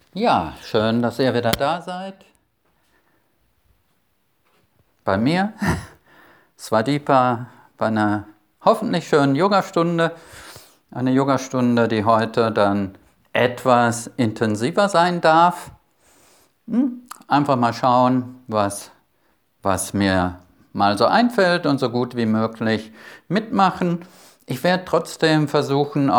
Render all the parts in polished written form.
Ja, schön, dass ihr wieder da seid. Bei mir, Swadeepa, bei einer hoffentlich schönen Yogastunde. Eine Yogastunde, die heute dann etwas intensiver sein darf. Einfach mal schauen, was mir mal so einfällt und so gut wie möglich mitmachen. Ich werde trotzdem versuchen,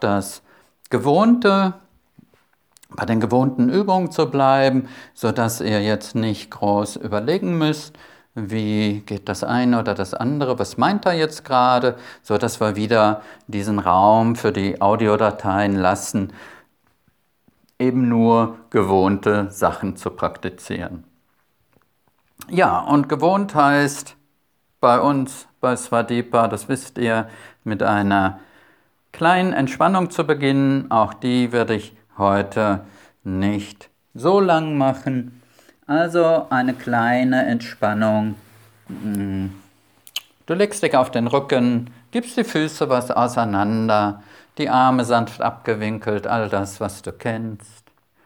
bei den gewohnten Übungen zu bleiben, sodass ihr jetzt nicht groß überlegen müsst, wie geht das eine oder das andere, was meint er jetzt gerade, sodass wir wieder diesen Raum für die Audiodateien lassen, eben nur gewohnte Sachen zu praktizieren. Ja, und gewohnt heißt bei uns, bei Swadeepa, das wisst ihr, mit einer kleinen Entspannung zu beginnen. Auch die werde ich heute nicht so lang machen. Also eine kleine Entspannung. Du legst dich auf den Rücken, gibst die Füße was auseinander, die Arme sanft abgewinkelt, all das, was du kennst.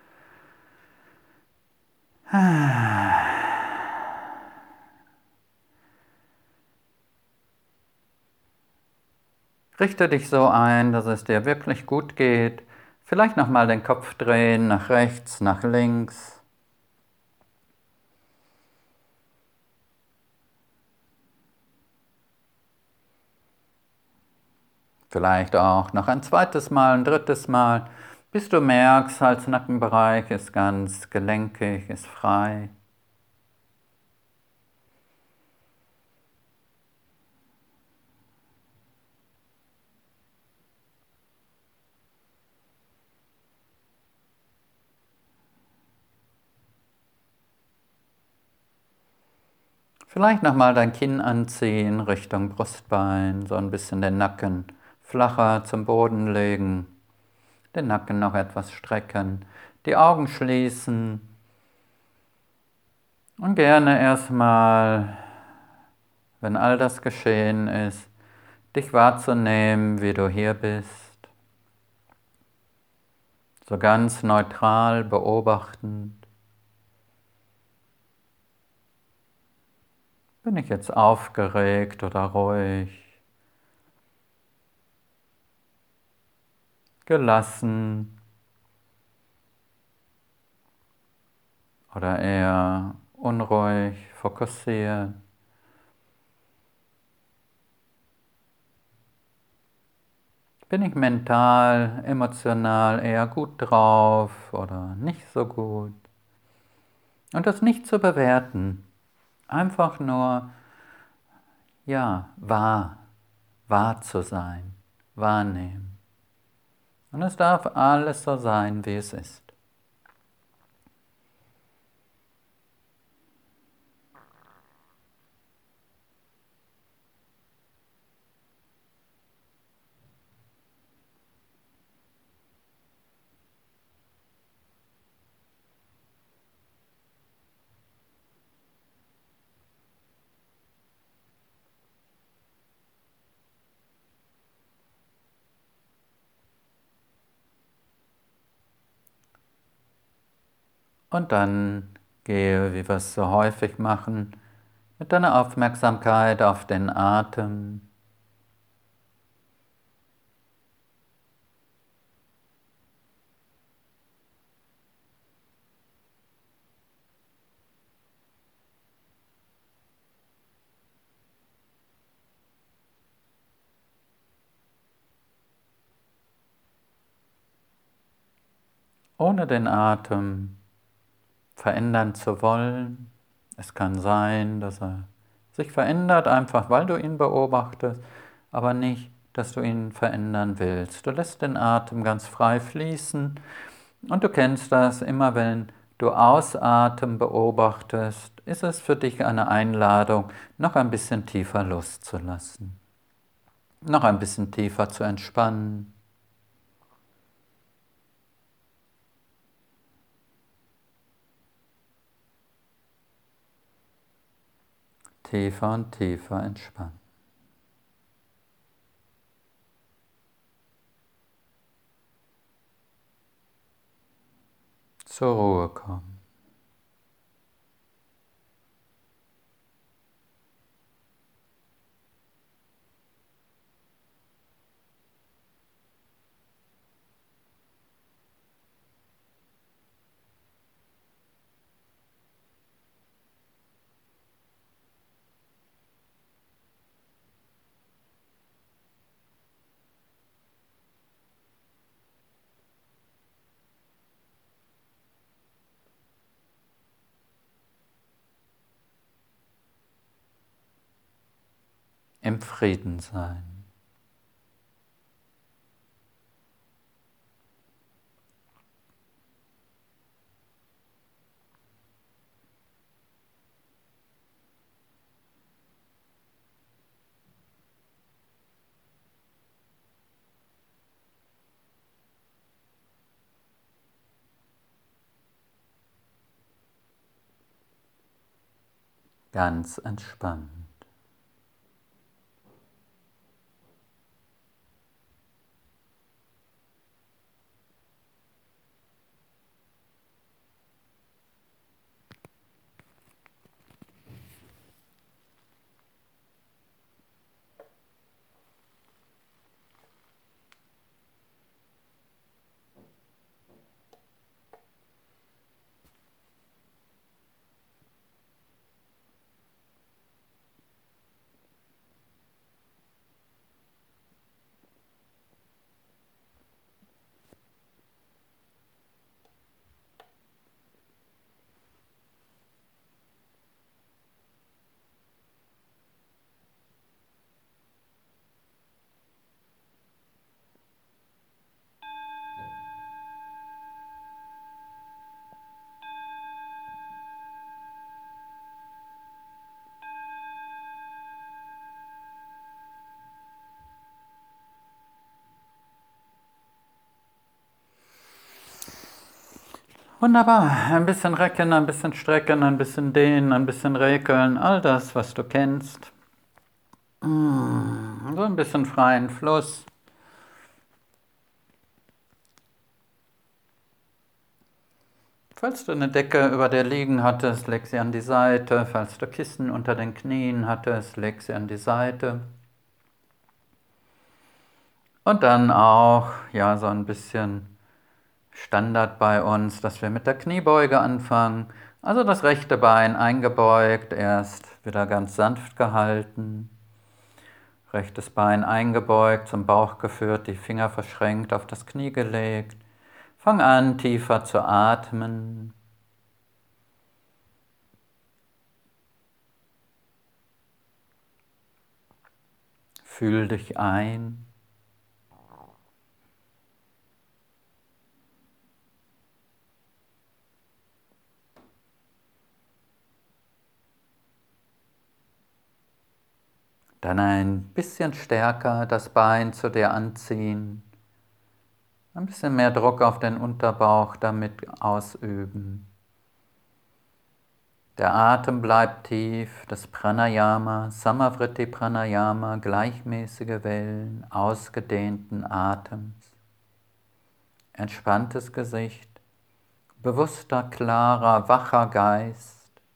Richte dich so ein, dass es dir wirklich gut geht. Vielleicht nochmal den Kopf drehen, nach rechts, nach links. Vielleicht auch noch ein zweites Mal, ein drittes Mal, bis du merkst, Hals-Nackenbereich ist ganz gelenkig, ist frei. Vielleicht nochmal dein Kinn anziehen Richtung Brustbein, so ein bisschen den Nacken flacher zum Boden legen, den Nacken noch etwas strecken, die Augen schließen und gerne erstmal, wenn all das geschehen ist, dich wahrzunehmen, wie du hier bist, so ganz neutral beobachtend. Bin ich jetzt aufgeregt oder ruhig, gelassen oder eher unruhig, fokussiert? Bin ich mental, emotional eher gut drauf oder nicht so gut? Und das nicht zu bewerten, einfach nur, ja, wahr zu sein, wahrnehmen. Und es darf alles so sein, wie es ist. Und dann gehe, wie wir es so häufig machen, mit deiner Aufmerksamkeit auf den Atem. Ohne den Atem verändern zu wollen. Es kann sein, dass er sich verändert, einfach weil du ihn beobachtest, aber nicht, dass du ihn verändern willst. Du lässt den Atem ganz frei fließen und du kennst das, immer wenn du Ausatmen beobachtest, ist es für dich eine Einladung, noch ein bisschen tiefer loszulassen, noch ein bisschen tiefer zu entspannen. Tiefer und tiefer entspannen. zur Ruhe kommen. Im Frieden sein. Ganz entspannt. Wunderbar, ein bisschen recken, ein bisschen strecken, ein bisschen dehnen, ein bisschen rekeln, all das, was du kennst. So ein bisschen freien Fluss. Falls du eine Decke über dir liegen hattest, leg sie an die Seite. Falls du Kissen unter den Knien hattest, leg sie an die Seite. Und dann auch, ja, so ein bisschen Standard bei uns, dass wir mit der Kniebeuge anfangen. Also das rechte Bein eingebeugt, erst wieder ganz sanft gehalten. Rechtes Bein eingebeugt, zum Bauch geführt, die Finger verschränkt auf das Knie gelegt. Fang an, tiefer zu atmen. Fühl dich ein. Dann ein bisschen stärker das Bein zu dir anziehen. Ein bisschen mehr Druck auf den Unterbauch damit ausüben. Der Atem bleibt tief, das Pranayama, Samavriti Pranayama, gleichmäßige Wellen ausgedehnten Atems. Entspanntes Gesicht, bewusster, klarer, wacher Geist.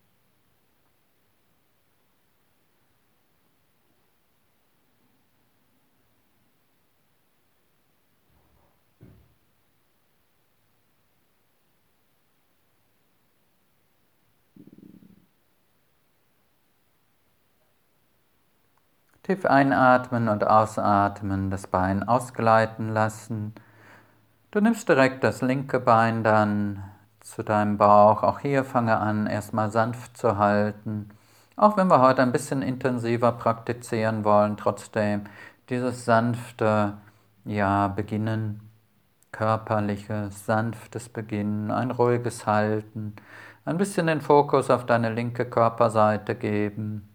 Tief einatmen und ausatmen, das Bein ausgleiten lassen. Du nimmst direkt das linke Bein dann zu deinem Bauch. Auch hier fange an, erstmal sanft zu halten. Auch wenn wir heute ein bisschen intensiver praktizieren wollen, trotzdem dieses sanfte, ja, Beginnen, körperliches, sanftes Beginnen, ein ruhiges Halten, ein bisschen den Fokus auf deine linke Körperseite geben.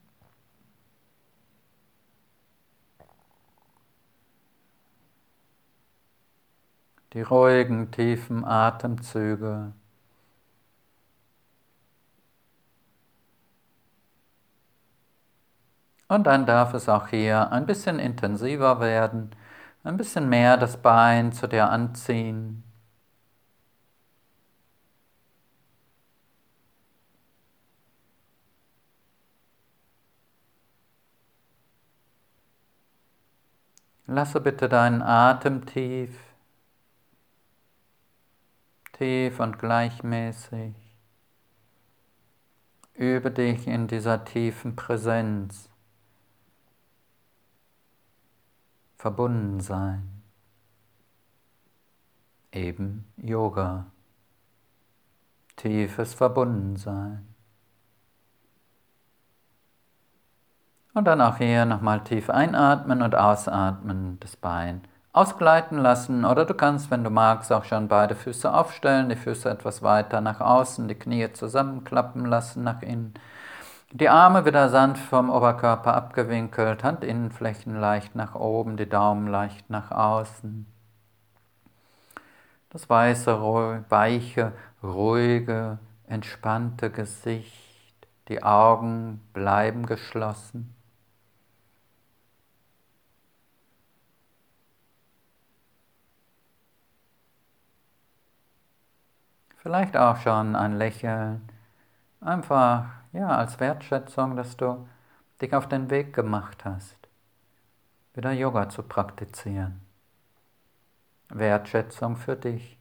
Die ruhigen, tiefen Atemzüge. Und dann darf es auch hier ein bisschen intensiver werden, ein bisschen mehr das Bein zu dir anziehen. Lasse bitte deinen Atem tief und gleichmäßig. Übe dich in dieser tiefen Präsenz, verbunden sein, eben Yoga, tiefes Verbundensein. Und dann auch hier nochmal tief einatmen und ausatmen, das Bein ausgleiten lassen. Oder du kannst, wenn du magst, auch schon beide Füße aufstellen, die Füße etwas weiter nach außen, die Knie zusammenklappen lassen nach innen. Die Arme wieder sanft vom Oberkörper abgewinkelt, Handinnenflächen leicht nach oben, die Daumen leicht nach außen. Das weiche, ruhige, entspannte Gesicht, die Augen bleiben geschlossen. Vielleicht auch schon ein Lächeln, einfach als Wertschätzung, dass du dich auf den Weg gemacht hast, wieder Yoga zu praktizieren. Wertschätzung für dich.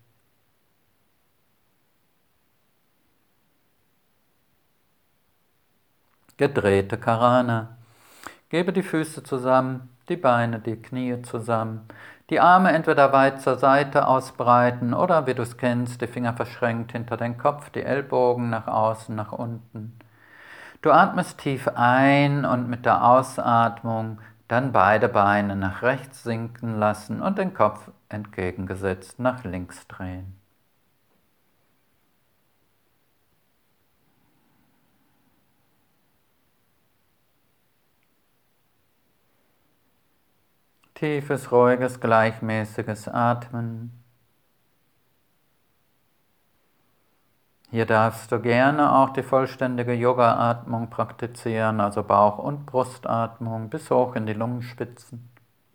Gedrehte Karana. Gebe die Füße zusammen, die Beine, die Knie zusammen, die Arme entweder weit zur Seite ausbreiten oder, wie du es kennst, die Finger verschränkt hinter den Kopf, die Ellbogen nach außen, nach unten. Du atmest tief ein und mit der Ausatmung dann beide Beine nach rechts sinken lassen und den Kopf entgegengesetzt nach links drehen. Tiefes, ruhiges, gleichmäßiges Atmen. Hier darfst du gerne auch die vollständige Yoga-Atmung praktizieren, also Bauch- und Brustatmung bis hoch in die Lungenspitzen.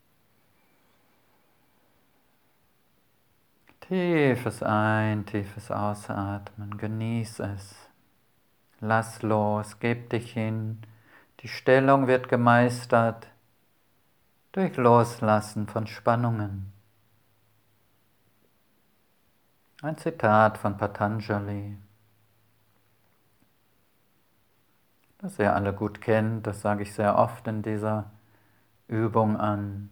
Tiefes Ein-, tiefes Ausatmen, genieß es. Lass los, gib dich hin. Die Stellung wird gemeistert durch Loslassen von Spannungen. Ein Zitat von Patanjali, das ihr alle gut kennt, das sage ich sehr oft in dieser Übung an.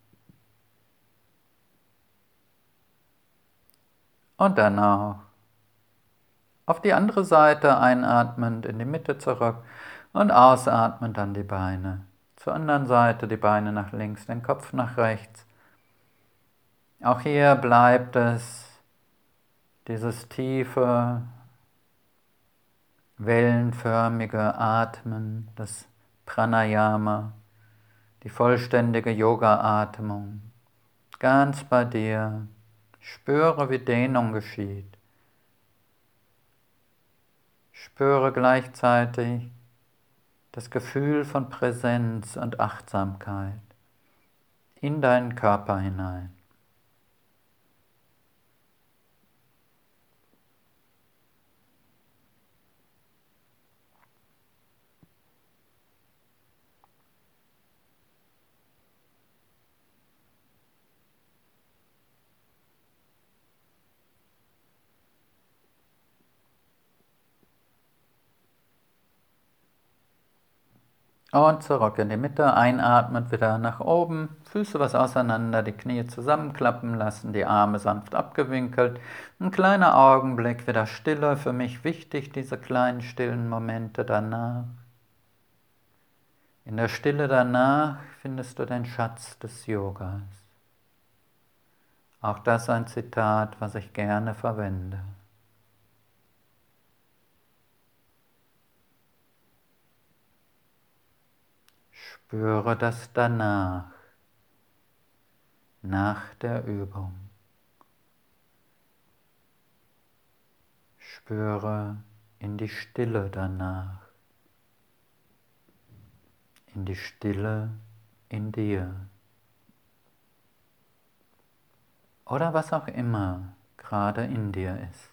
Und dann auch auf die andere Seite einatmend in die Mitte zurück und ausatmend dann die Beine. Zur anderen Seite die Beine nach links, den Kopf nach rechts. Auch hier bleibt es dieses tiefe, wellenförmige Atmen, das Pranayama, die vollständige Yoga-Atmung. Ganz bei dir. Spüre, wie Dehnung geschieht. Spüre gleichzeitig das Gefühl von Präsenz und Achtsamkeit in deinen Körper hinein. Und zurück in die Mitte, einatmend wieder nach oben, Füße was auseinander, die Knie zusammenklappen lassen, die Arme sanft abgewinkelt. Ein kleiner Augenblick, wieder Stille, für mich wichtig, diese kleinen stillen Momente danach. In der Stille danach findest du den Schatz des Yogas. Auch das ein Zitat, was ich gerne verwende. Spüre das danach, nach der Übung. Spüre in die Stille danach, in die Stille in dir. Oder was auch immer gerade in dir ist.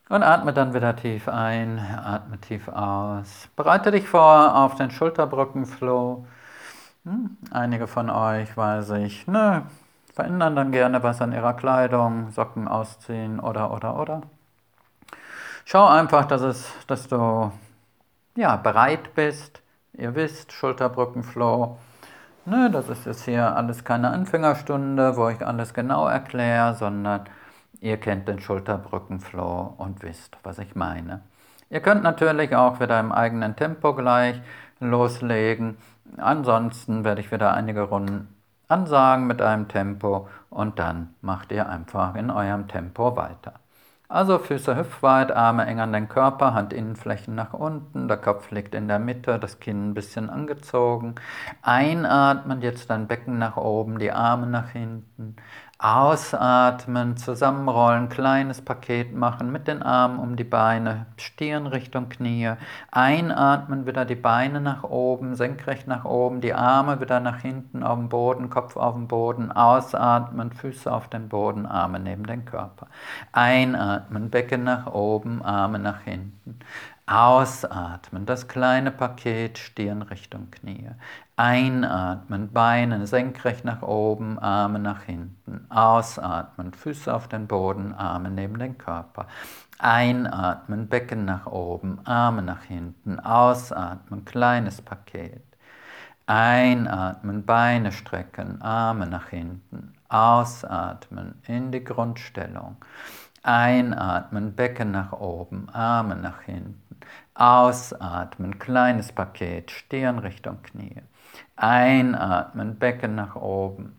Und atme dann wieder tief ein, atme tief aus. Bereite dich vor auf den Schulterbrückenflow. Einige von euch, weiß ich, verändern dann gerne was an ihrer Kleidung, Socken ausziehen oder. Schau einfach, dass du bereit bist. Ihr wisst, Schulterbrückenflow. Das ist jetzt hier alles keine Anfängerstunde, wo ich alles genau erkläre, sondern ihr kennt den Schulterbrückenflow und wisst, was ich meine. Ihr könnt natürlich auch wieder im eigenen Tempo gleich loslegen. Ansonsten werde ich wieder einige Runden ansagen mit einem Tempo und dann macht ihr einfach in eurem Tempo weiter. Also Füße hüftweit, Arme eng an den Körper, Handinnenflächen nach unten, der Kopf liegt in der Mitte, das Kinn ein bisschen angezogen. Einatmen, jetzt dein Becken nach oben, die Arme nach hinten. Ausatmen, zusammenrollen, kleines Paket machen mit den Armen um die Beine, Stirn Richtung Knie. Einatmen, wieder die Beine nach oben, senkrecht nach oben, die Arme wieder nach hinten auf dem Boden, Kopf auf dem Boden. Ausatmen, Füße auf den Boden, Arme neben den Körper. Einatmen, Becken nach oben, Arme nach hinten. Ausatmen, das kleine Paket, Stirn Richtung Knie. Einatmen, Beine senkrecht nach oben, Arme nach hinten. Ausatmen, Füße auf den Boden, Arme neben den Körper. Einatmen, Becken nach oben, Arme nach hinten. Ausatmen, kleines Paket. Einatmen, Beine strecken, Arme nach hinten. Ausatmen, in die Grundstellung. Einatmen, Becken nach oben, Arme nach hinten. Ausatmen, kleines Paket, Stirn Richtung Knie. Einatmen, Becken nach oben,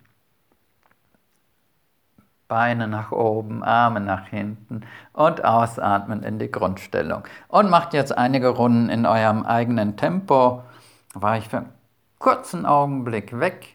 Beine nach oben, Arme nach hinten und ausatmen in die Grundstellung. Und macht jetzt einige Runden in eurem eigenen Tempo. War ich für einen kurzen Augenblick weg.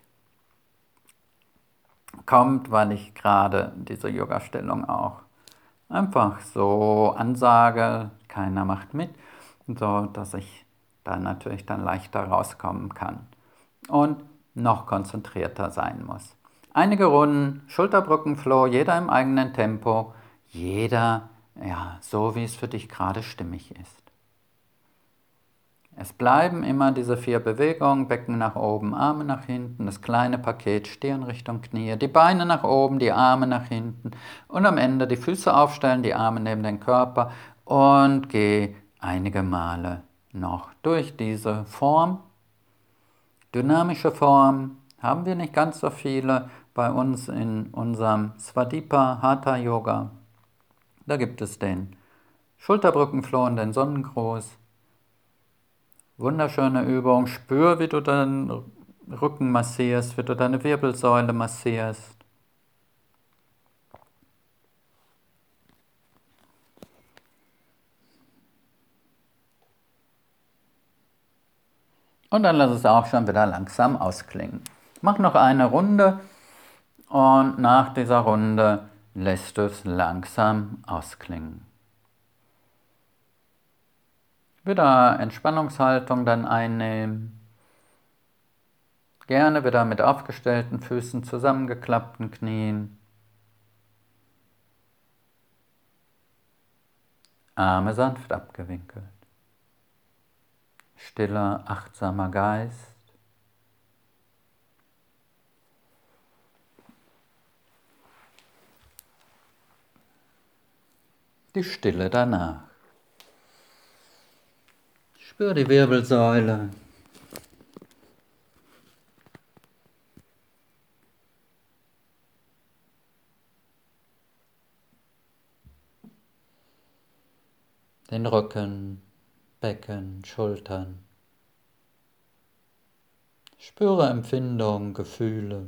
Kommt, weil ich gerade diese Yoga-Stellung auch einfach so ansage, keiner macht mit, so dass ich da natürlich dann leichter rauskommen kann und noch konzentrierter sein muss. Einige Runden Schulterbrückenflow, jeder im eigenen Tempo, jeder so wie es für dich gerade stimmig ist. Es bleiben immer diese 4 Bewegungen, Becken nach oben, Arme nach hinten, das kleine Paket, Stirn Richtung Knie, die Beine nach oben, die Arme nach hinten und am Ende die Füße aufstellen, die Arme neben den Körper und geh einige Male noch durch diese Form. Dynamische Form haben wir nicht ganz so viele bei uns in unserem Svadipa Hatha Yoga. Da gibt es den Schulterbrückenflow und den Sonnengruß. Wunderschöne Übung. Spür, wie du deinen Rücken massierst, wie du deine Wirbelsäule massierst. Und dann lass es auch schon wieder langsam ausklingen. Mach noch eine Runde und nach dieser Runde lässt du es langsam ausklingen. Wieder Entspannungshaltung dann einnehmen. Gerne wieder mit aufgestellten Füßen, zusammengeklappten Knien. Arme sanft abgewinkelt. Stiller, achtsamer Geist. Die Stille danach. Spür die Wirbelsäule. Den Rücken, Becken, Schultern. Spüre Empfindungen, Gefühle.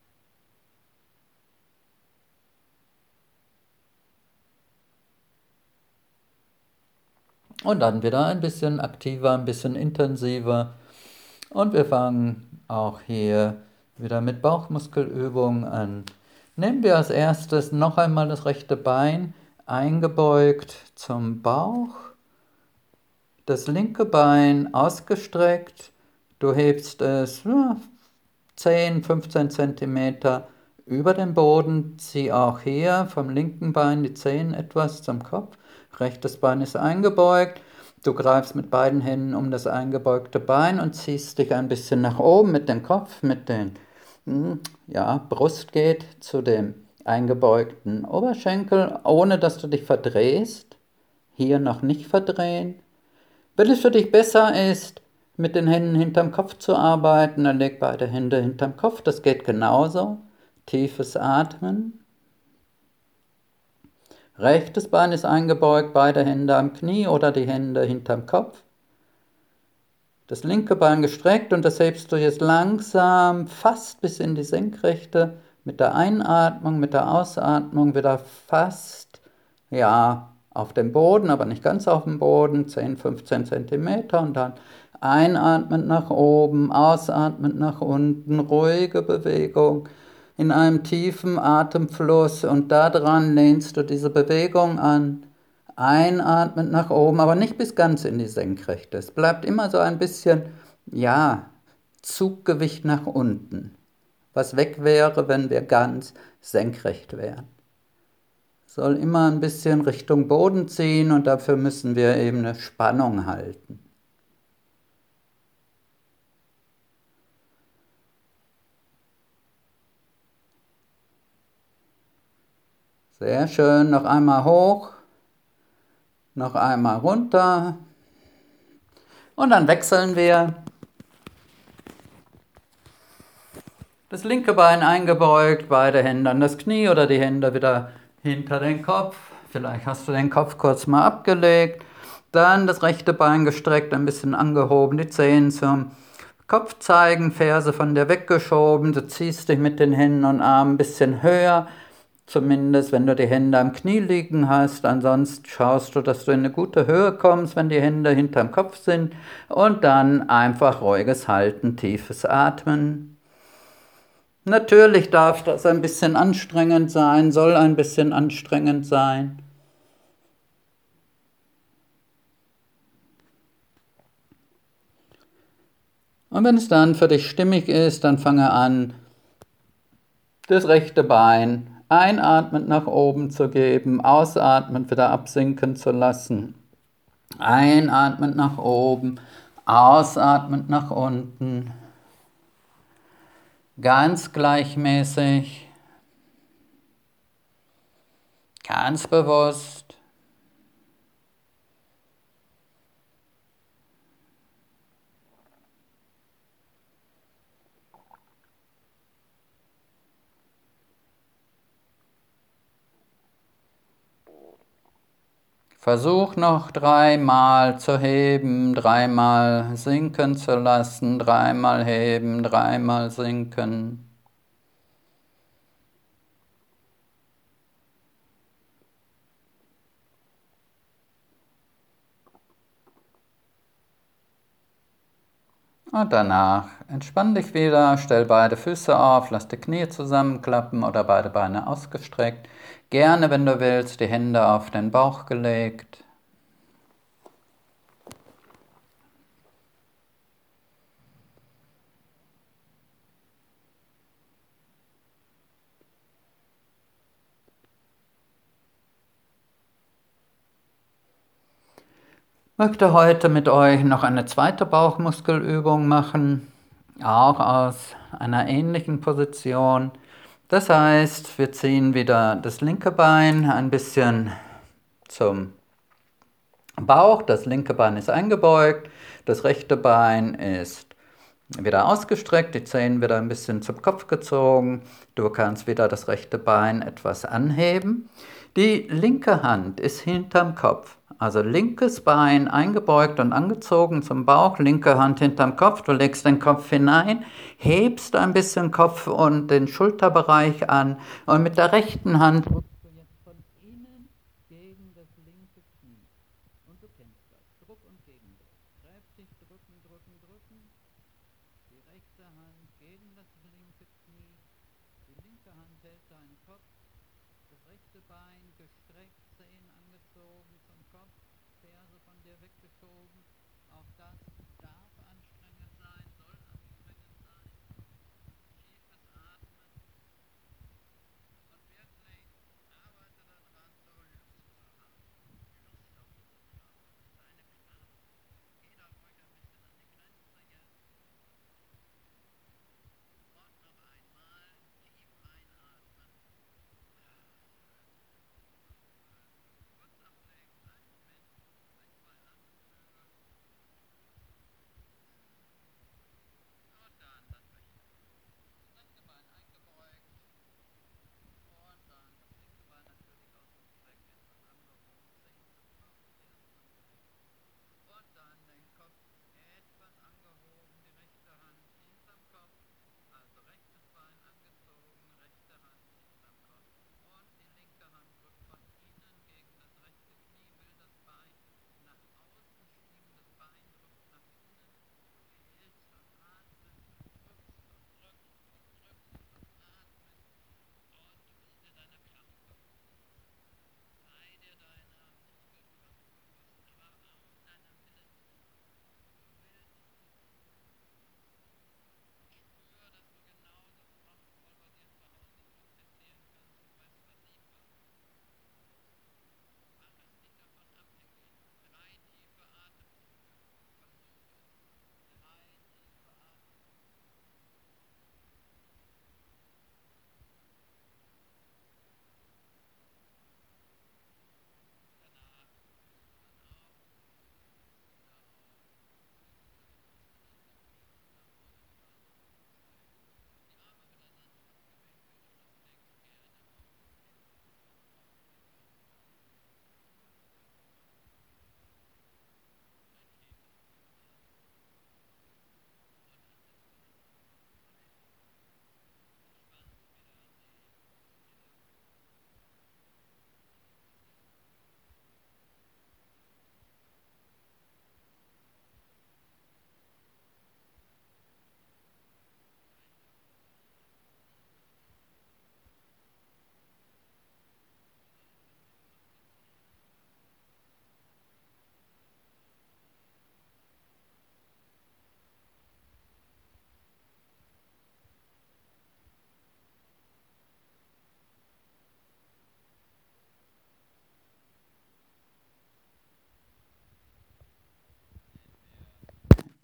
Und dann wieder ein bisschen aktiver, ein bisschen intensiver. Und wir fangen auch hier wieder mit Bauchmuskelübungen an. Nehmen wir als erstes noch einmal das rechte Bein eingebeugt zum Bauch. Das linke Bein ausgestreckt. Du hebst es 10, 15 cm über den Boden. Zieh auch hier vom linken Bein die Zehen etwas zum Kopf. Rechtes Bein ist eingebeugt. Du greifst mit beiden Händen um das eingebeugte Bein und ziehst dich ein bisschen nach oben mit dem Kopf, Brust geht zu dem eingebeugten Oberschenkel, ohne dass du dich verdrehst. Hier noch nicht verdrehen. Wenn es für dich besser ist, mit den Händen hinterm Kopf zu arbeiten, dann leg beide Hände hinterm Kopf, das geht genauso. Tiefes Atmen. Rechtes Bein ist eingebeugt, beide Hände am Knie oder die Hände hinterm Kopf. Das linke Bein gestreckt und das hebst du jetzt langsam fast bis in die Senkrechte. Mit der Einatmung, mit der Ausatmung wieder fast, auf dem Boden, aber nicht ganz auf dem Boden, 10, 15 Zentimeter und dann einatmend nach oben, ausatmend nach unten, ruhige Bewegung in einem tiefen Atemfluss und daran lehnst du diese Bewegung an. Einatmend nach oben, aber nicht bis ganz in die Senkrechte. Es bleibt immer so ein bisschen, Zuggewicht nach unten, was weg wäre, wenn wir ganz senkrecht wären. Soll immer ein bisschen Richtung Boden ziehen und dafür müssen wir eben eine Spannung halten. Sehr schön, noch einmal hoch, noch einmal runter und dann wechseln wir. Das linke Bein eingebeugt, beide Hände an das Knie oder die Hände wieder hinter den Kopf. Vielleicht hast du den Kopf kurz mal abgelegt. Dann das rechte Bein gestreckt, ein bisschen angehoben, die Zehen zum Kopf zeigen, Ferse von dir weggeschoben. Du ziehst dich mit den Händen und Armen ein bisschen höher. Zumindest, wenn du die Hände am Knie liegen hast. Ansonsten schaust du, dass du in eine gute Höhe kommst, wenn die Hände hinterm Kopf sind. Und dann einfach ruhiges Halten, tiefes Atmen. Natürlich darf das ein bisschen anstrengend sein, soll ein bisschen anstrengend sein. Und wenn es dann für dich stimmig ist, dann fange an, das rechte Bein einatmend nach oben zu geben, ausatmend wieder absinken zu lassen. Einatmend nach oben, ausatmend nach unten. Ganz gleichmäßig, ganz bewusst. Versuch noch 3-mal zu heben, 3-mal sinken zu lassen, 3-mal heben, 3-mal sinken. Und danach entspann dich wieder, stell beide Füße auf, lass die Knie zusammenklappen oder beide Beine ausgestreckt. Gerne, wenn du willst, die Hände auf den Bauch gelegt. Ich möchte heute mit euch noch eine zweite Bauchmuskelübung machen, auch aus einer ähnlichen Position. Das heißt, wir ziehen wieder das linke Bein ein bisschen zum Bauch, das linke Bein ist eingebeugt, das rechte Bein ist wieder ausgestreckt, die Zehen wieder ein bisschen zum Kopf gezogen. Du kannst wieder das rechte Bein etwas anheben. Die linke Hand ist hinterm Kopf. Also linkes Bein eingebeugt und angezogen zum Bauch, linke Hand hinterm Kopf. Du legst den Kopf hinein, hebst ein bisschen Kopf und den Schulterbereich an und mit der rechten Hand drückst du jetzt von innen gegen das linke Knie. Und du kennst das, Druck und Gegendruck. Kräftig drücken, drücken, drücken. Die rechte Hand gegen das linke Knie, die linke Hand hält deinen Kopf, das rechte Bein gestreckt, Zehen angezogen zum Kopf, Ferse von dir weggeschoben. Auch das darf anstrengend sein, soll anstrengend sein. Tiefes Atmen und wirklich arbeite daran, so Lust zu haben.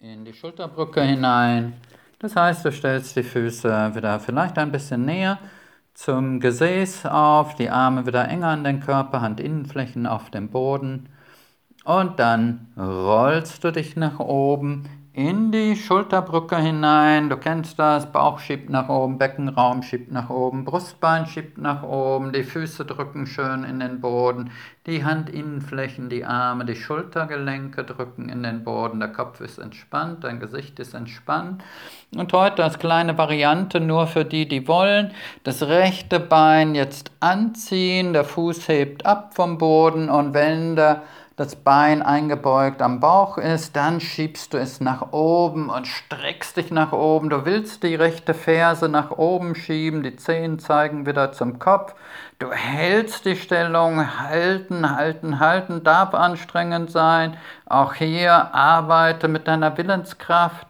in die Schulterbrücke hinein. Das heißt, du stellst die Füße wieder vielleicht ein bisschen näher zum Gesäß auf, die Arme wieder enger an den Körper, Handinnenflächen auf dem Boden. Und dann rollst du dich nach oben in die Schulterbrücke hinein. Du kennst das, Bauch schiebt nach oben, Beckenraum schiebt nach oben, Brustbein schiebt nach oben, die Füße drücken schön in den Boden, die Handinnenflächen, die Arme, die Schultergelenke drücken in den Boden, der Kopf ist entspannt, dein Gesicht ist entspannt. Und heute als kleine Variante nur für die, die wollen, das rechte Bein jetzt anziehen, der Fuß hebt ab vom Boden und wenn das Bein eingebeugt am Bauch ist, dann schiebst du es nach oben und streckst dich nach oben. Du willst die rechte Ferse nach oben schieben, die Zehen zeigen wieder zum Kopf. Du hältst die Stellung, halten, halten, halten, darf anstrengend sein. Auch hier arbeite mit deiner Willenskraft.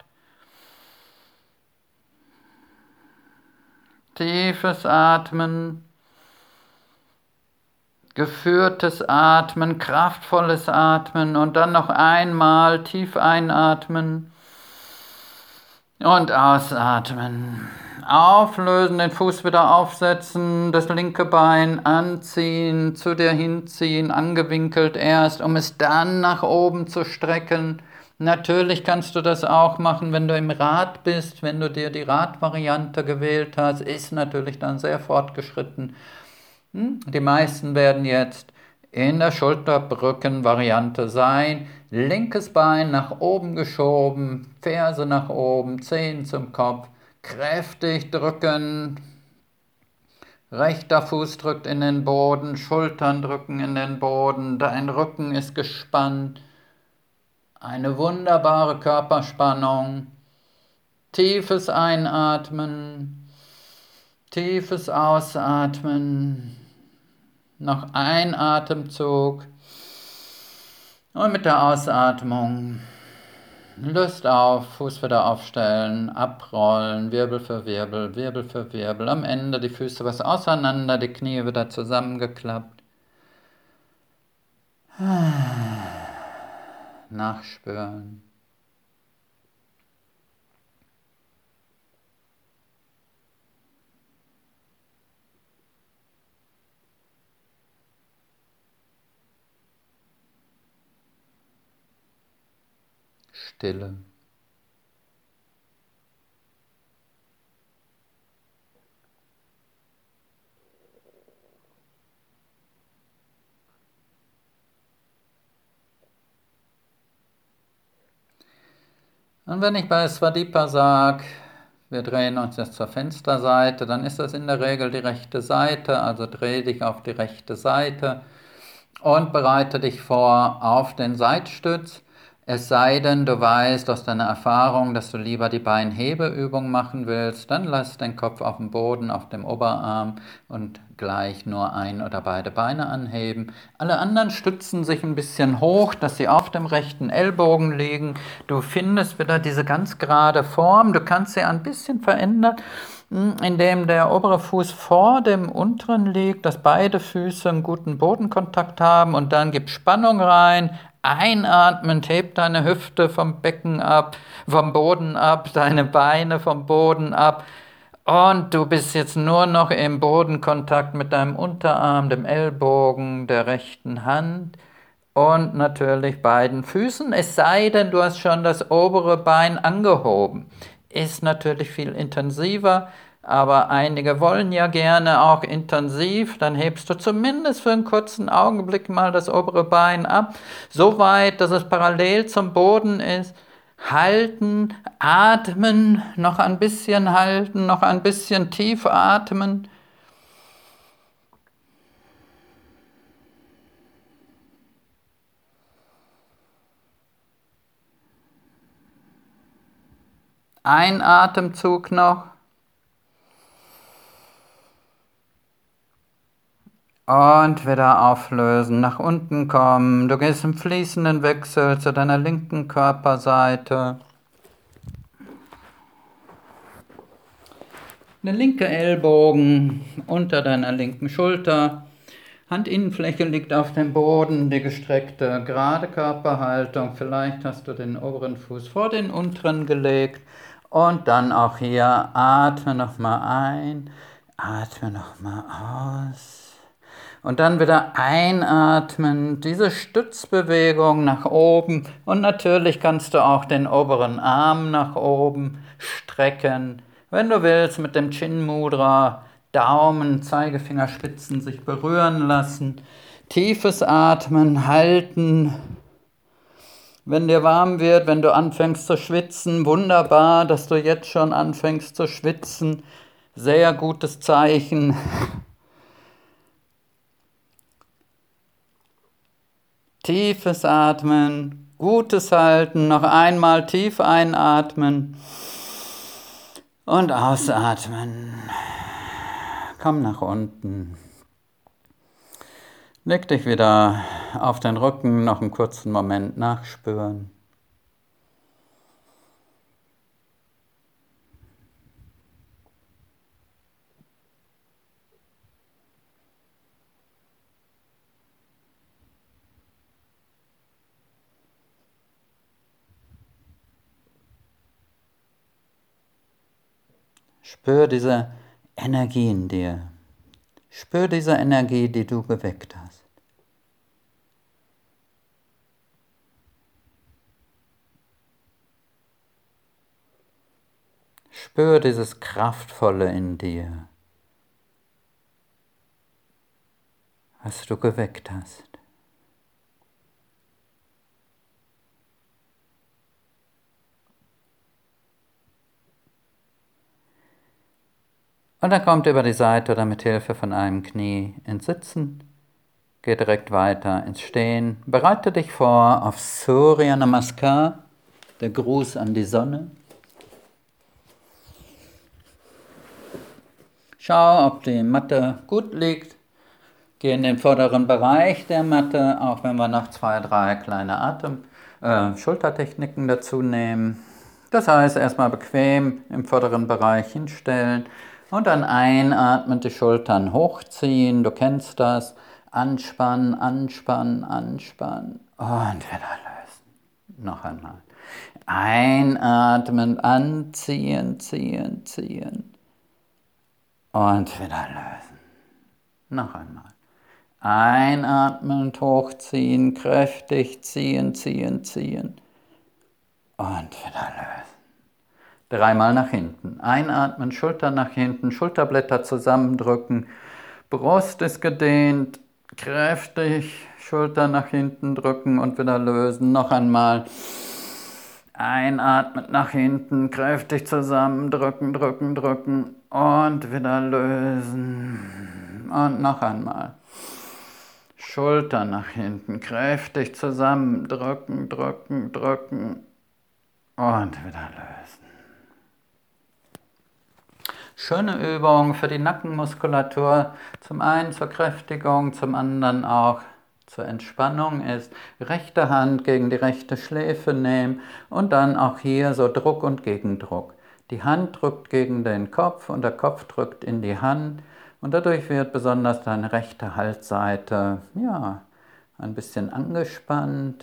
Tiefes Atmen. Geführtes Atmen, kraftvolles Atmen und dann noch einmal tief einatmen und ausatmen. Auflösen, den Fuß wieder aufsetzen, das linke Bein anziehen, zu dir hinziehen, angewinkelt erst, um es dann nach oben zu strecken. Natürlich kannst du das auch machen, wenn du im Rad bist, wenn du dir die Radvariante gewählt hast, ist natürlich dann sehr fortgeschritten. Die meisten werden jetzt in der Schulterbrücken-Variante sein. Linkes Bein nach oben geschoben, Ferse nach oben, Zehen zum Kopf, kräftig drücken. Rechter Fuß drückt in den Boden, Schultern drücken in den Boden, dein Rücken ist gespannt. Eine wunderbare Körperspannung. Tiefes Einatmen, tiefes Ausatmen. Noch ein Atemzug und mit der Ausatmung Lust auf, Fuß wieder aufstellen, abrollen, Wirbel für Wirbel, Wirbel für Wirbel. Am Ende die Füße was auseinander, die Knie wieder zusammengeklappt. Nachspüren. Stille. Und wenn ich bei Svadipa sage, wir drehen uns jetzt zur Fensterseite, dann ist das in der Regel die rechte Seite, also dreh dich auf die rechte Seite und bereite dich vor auf den Seitstütz. Es sei denn, du weißt aus deiner Erfahrung, dass du lieber die Beinhebeübung machen willst, dann lass den Kopf auf dem Boden, auf dem Oberarm und gleich nur ein oder beide Beine anheben. Alle anderen stützen sich ein bisschen hoch, dass sie auf dem rechten Ellbogen liegen. Du findest wieder diese ganz gerade Form, du kannst sie ein bisschen verändern, indem der obere Fuß vor dem unteren liegt, dass beide Füße einen guten Bodenkontakt haben und dann gib Spannung rein. Einatmend, heb deine Hüfte vom Becken ab, vom Boden ab, deine Beine vom Boden ab. Und du bist jetzt nur noch im Bodenkontakt mit deinem Unterarm, dem Ellbogen, der rechten Hand und natürlich beiden Füßen. Es sei denn, du hast schon das obere Bein angehoben. Ist natürlich viel intensiver, aber einige wollen ja gerne auch intensiv. Dann hebst du zumindest für einen kurzen Augenblick mal das obere Bein ab, so weit, dass es parallel zum Boden ist. Halten, atmen, noch ein bisschen halten, noch ein bisschen tief atmen. Ein Atemzug noch. Und wieder auflösen, nach unten kommen. Du gehst im fließenden Wechsel zu deiner linken Körperseite. Der linke Ellbogen unter deiner linken Schulter. Handinnenfläche liegt auf dem Boden, die gestreckte, gerade Körperhaltung. Vielleicht hast du den oberen Fuß vor den unteren gelegt. Und dann auch hier, atme nochmal ein, atme nochmal aus. Und dann wieder einatmen, diese Stützbewegung nach oben. Und natürlich kannst du auch den oberen Arm nach oben strecken. Wenn du willst, mit dem Chin Mudra Daumen, Zeigefingerspitzen sich berühren lassen. Tiefes Atmen, halten. Wenn dir warm wird, wenn du anfängst zu schwitzen, wunderbar, dass du jetzt schon anfängst zu schwitzen. Sehr gutes Zeichen. Tiefes Atmen, gutes Halten, noch einmal tief einatmen und ausatmen. Komm nach unten. Leg dich wieder auf den Rücken, noch einen kurzen Moment nachspüren. Spür diese Energie in dir. Spür diese Energie, die du geweckt hast. Spür dieses Kraftvolle in dir, was du geweckt hast. Und dann kommt über die Seite oder mit Hilfe von einem Knie ins Sitzen. Geh direkt weiter ins Stehen. Bereite dich vor auf Surya Namaskar, der Gruß an die Sonne. Schau, ob die Matte gut liegt. Geh in den vorderen Bereich der Matte, auch wenn wir noch 2, 3 kleine Schultertechniken dazu nehmen. Das heißt, erstmal bequem im vorderen Bereich hinstellen und dann einatmen, die Schultern hochziehen. Du kennst das. Anspannen, anspannen, anspannen und wieder lösen. Noch einmal. Einatmen, anziehen, ziehen, ziehen und wieder lösen. Noch einmal. Einatmen, hochziehen, kräftig ziehen, ziehen, ziehen und wieder lösen. 3-mal nach hinten. Einatmen, Schultern nach hinten, Schulterblätter zusammendrücken, Brust ist gedehnt, kräftig, Schultern nach hinten drücken und wieder lösen. Noch einmal. Einatmen nach hinten, kräftig zusammendrücken, drücken, drücken und wieder lösen. Und noch einmal. Schultern nach hinten, kräftig zusammendrücken, drücken, drücken und wieder lösen. Schöne Übung für die Nackenmuskulatur, zum einen zur Kräftigung, zum anderen auch zur Entspannung ist, rechte Hand gegen die rechte Schläfe nehmen und dann auch hier so Druck und Gegendruck. Die Hand drückt gegen den Kopf und der Kopf drückt in die Hand und dadurch wird besonders deine rechte Halsseite ein bisschen angespannt.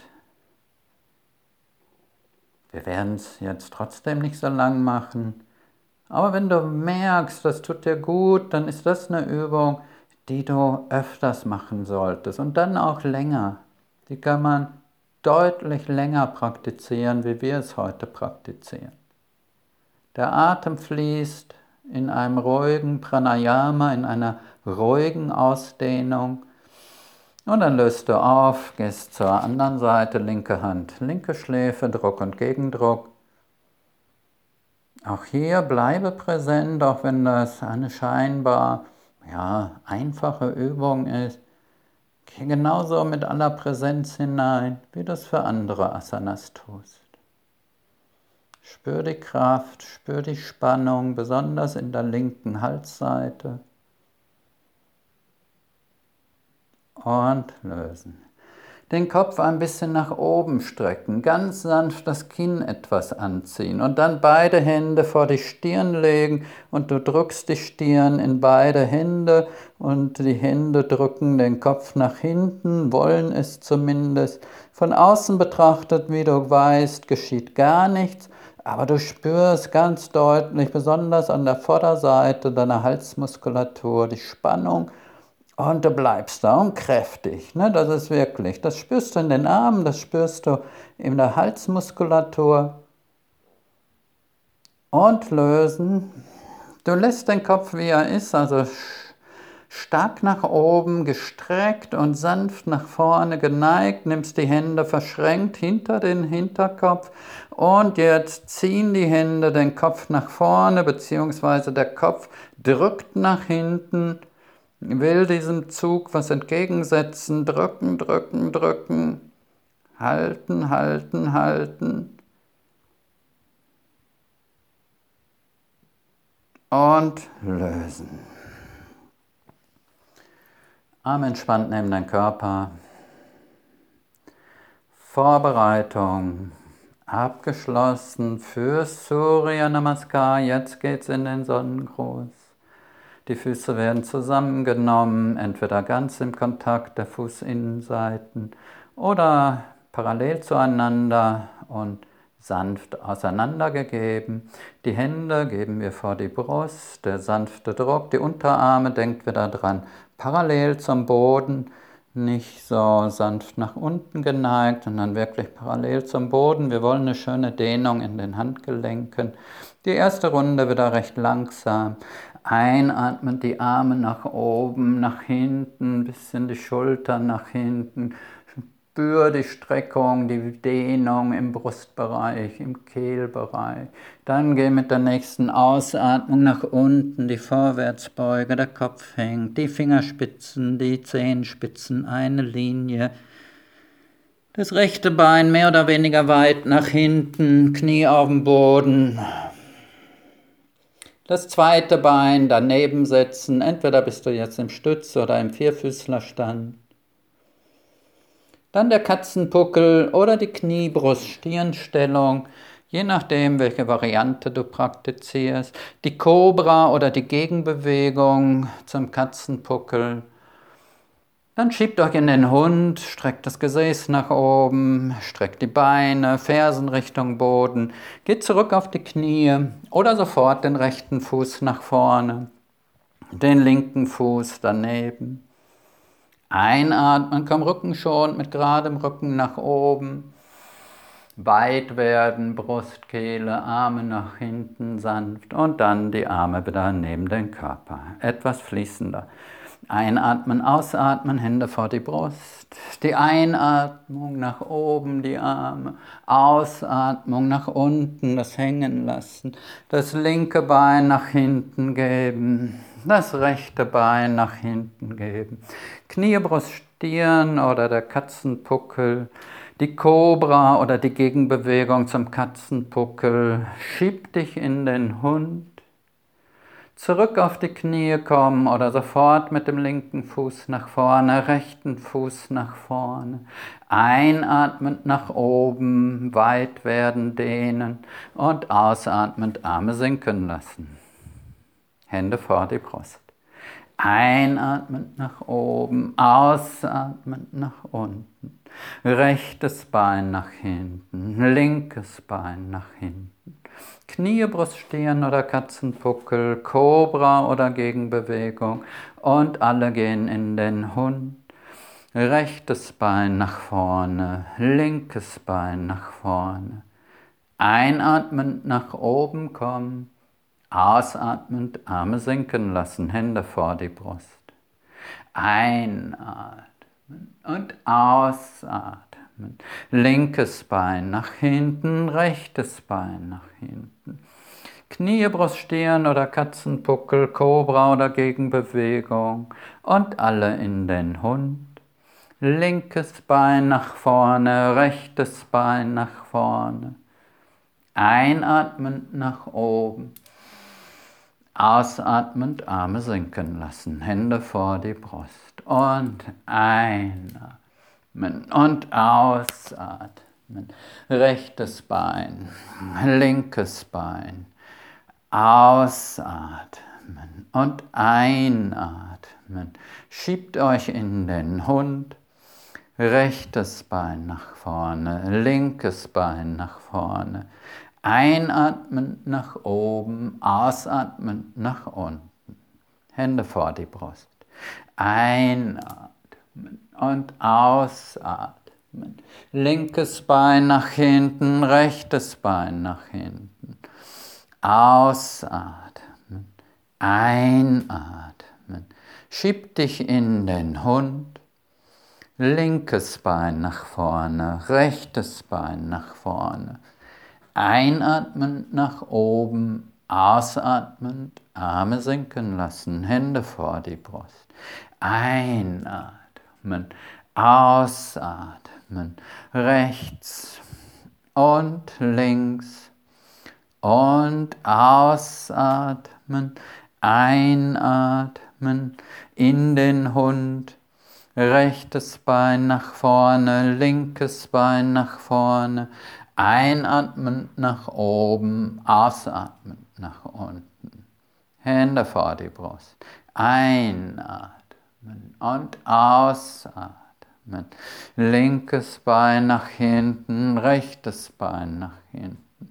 Wir werden es jetzt trotzdem nicht so lang machen. Aber wenn du merkst, das tut dir gut, dann ist das eine Übung, die du öfters machen solltest und dann auch länger. Die kann man deutlich länger praktizieren, wie wir es heute praktizieren. Der Atem fließt in einem ruhigen Pranayama, in einer ruhigen Ausdehnung und dann löst du auf, gehst zur anderen Seite, linke Hand, linke Schläfe, Druck und Gegendruck. Auch hier bleibe präsent, auch wenn das eine scheinbar einfache Übung ist. Geh genauso mit aller Präsenz hinein, wie du es für andere Asanas tust. Spür die Kraft, spür die Spannung, besonders in der linken Halsseite. Und lösen. Den Kopf ein bisschen nach oben strecken, ganz sanft das Kinn etwas anziehen und dann beide Hände vor die Stirn legen und du drückst die Stirn in beide Hände und die Hände drücken den Kopf nach hinten, wollen es zumindest. Von außen betrachtet, wie du weißt, geschieht gar nichts, aber du spürst ganz deutlich, besonders an der Vorderseite deiner Halsmuskulatur, die Spannung. Und du bleibst da und kräftig, ne? Das ist wirklich, das spürst du in den Armen, das spürst du in der Halsmuskulatur. Und lösen. Du lässt den Kopf, wie er ist, also stark nach oben, gestreckt und sanft nach vorne geneigt, nimmst die Hände verschränkt hinter den Hinterkopf und jetzt ziehen die Hände den Kopf nach vorne, beziehungsweise der Kopf drückt nach hinten. Will diesem Zug was entgegensetzen, drücken, drücken, drücken, halten, halten, halten und lösen. Arm entspannt neben den Körper. Vorbereitung abgeschlossen für Surya Namaskar. Jetzt geht's in den Sonnengruß. Die Füße werden zusammengenommen, entweder ganz im Kontakt der Fußinnenseiten oder parallel zueinander und sanft auseinandergegeben. Die Hände geben wir vor die Brust, der sanfte Druck, die Unterarme, denkt wieder dran, parallel zum Boden, nicht so sanft nach unten geneigt, sondern wirklich parallel zum Boden. Wir wollen eine schöne Dehnung in den Handgelenken. Die erste Runde wieder recht langsam. Einatmen, die Arme nach oben, nach hinten, ein bisschen die Schultern nach hinten. Spür die Streckung, die Dehnung im Brustbereich, im Kehlbereich. Dann geh mit der nächsten Ausatmung nach unten, die Vorwärtsbeuge, der Kopf hängt, die Fingerspitzen, die Zehenspitzen, eine Linie. Das rechte Bein mehr oder weniger weit nach hinten, Knie auf dem Boden. Das zweite Bein daneben setzen, entweder bist du jetzt im Stütz- oder im Vierfüßlerstand. Dann der Katzenpuckel oder die Kniebrust-Stirnstellung, je nachdem, welche Variante du praktizierst. Die Kobra oder die Gegenbewegung zum Katzenpuckel. Dann schiebt euch in den Hund, streckt das Gesäß nach oben, streckt die Beine, Fersen Richtung Boden, geht zurück auf die Knie oder sofort den rechten Fuß nach vorne, den linken Fuß daneben. Einatmen, komm rückenschonend mit geradem Rücken nach oben. Weit werden, Brustkehle, Arme nach hinten sanft und dann die Arme wieder neben den Körper. Etwas fließender. Einatmen, ausatmen, Hände vor die Brust. Die Einatmung nach oben, die Arme. Ausatmung nach unten, das hängen lassen. Das linke Bein nach hinten geben. Das rechte Bein nach hinten geben. Knie, Brust, Stirn oder der Katzenpuckel. Die Kobra oder die Gegenbewegung zum Katzenpuckel. Schieb dich in den Hund. Zurück auf die Knie kommen oder sofort mit dem linken Fuß nach vorne, rechten Fuß nach vorne. Einatmend nach oben, weit werden, dehnen und ausatmend Arme sinken lassen. Hände vor die Brust. Einatmend nach oben, ausatmend nach unten. Rechtes Bein nach hinten, linkes Bein nach hinten. Knie, Brust, Stirn oder Katzenpuckel, Kobra oder Gegenbewegung und alle gehen in den Hund. Rechtes Bein nach vorne, linkes Bein nach vorne. Einatmend nach oben kommen, ausatmend Arme sinken lassen, Hände vor die Brust. Einatmen und ausatmen. Linkes Bein nach hinten, rechtes Bein nach hinten. Knie, Brust, Stirn oder Katzenpuckel, Kobra oder Gegenbewegung und alle in den Hund. Linkes Bein nach vorne, rechtes Bein nach vorne. Einatmend nach oben. Ausatmend Arme sinken lassen, Hände vor die Brust. Und einatmen und ausatmen. Rechtes Bein, linkes Bein, ausatmen und einatmen. Schiebt euch in den Hund. Rechtes Bein nach vorne, linkes Bein nach vorne. Einatmen nach oben, ausatmen nach unten. Hände vor die Brust. Einatmen und ausatmen. Linkes Bein nach hinten, rechtes Bein nach hinten. Ausatmen, einatmen. Schieb dich in den Hund. Linkes Bein nach vorne, rechtes Bein nach vorne. Einatmend nach oben, ausatmend, Arme sinken lassen, Hände vor die Brust. Einatmen, ausatmen, rechts und links und ausatmen, einatmen in den Hund. Rechtes Bein nach vorne, linkes Bein nach vorne, einatmend nach oben, ausatmend nach unten. Hände vor die Brust. Einatmen und ausatmen. Linkes Bein nach hinten, rechtes Bein nach hinten.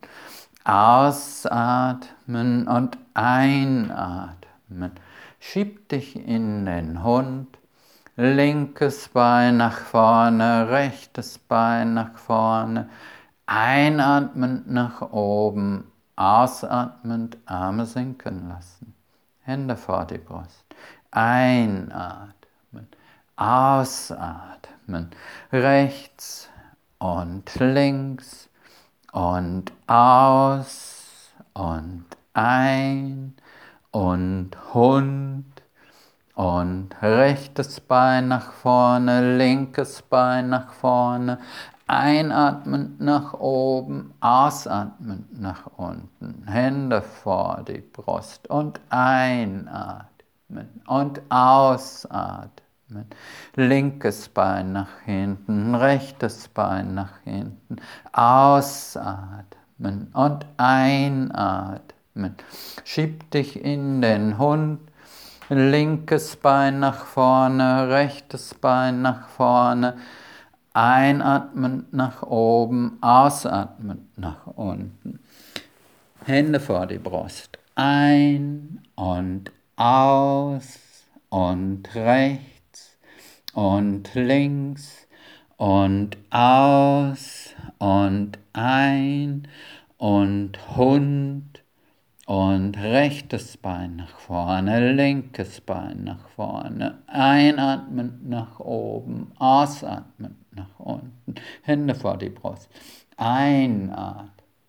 Ausatmen und einatmen. Schieb dich in den Hund. Linkes Bein nach vorne, rechtes Bein nach vorne. Einatmend nach oben, ausatmend Arme sinken lassen. Hände vor die Brust. Einatmen, ausatmen, rechts und links und aus und ein und Hund. Und rechtes Bein nach vorne, linkes Bein nach vorne, einatmend nach oben, ausatmend nach unten, Hände vor die Brust und einatmen und ausatmen, linkes Bein nach hinten, rechtes Bein nach hinten, ausatmen und einatmen, schieb dich in den Hund. Linkes Bein nach vorne, rechtes Bein nach vorne, einatmend nach oben, ausatmend nach unten. Hände vor die Brust. Ein und aus und rechts und links und aus und ein und Hund. Und rechtes Bein nach vorne, linkes Bein nach vorne, einatmend nach oben, ausatmend nach unten, Hände vor die Brust, einatmen,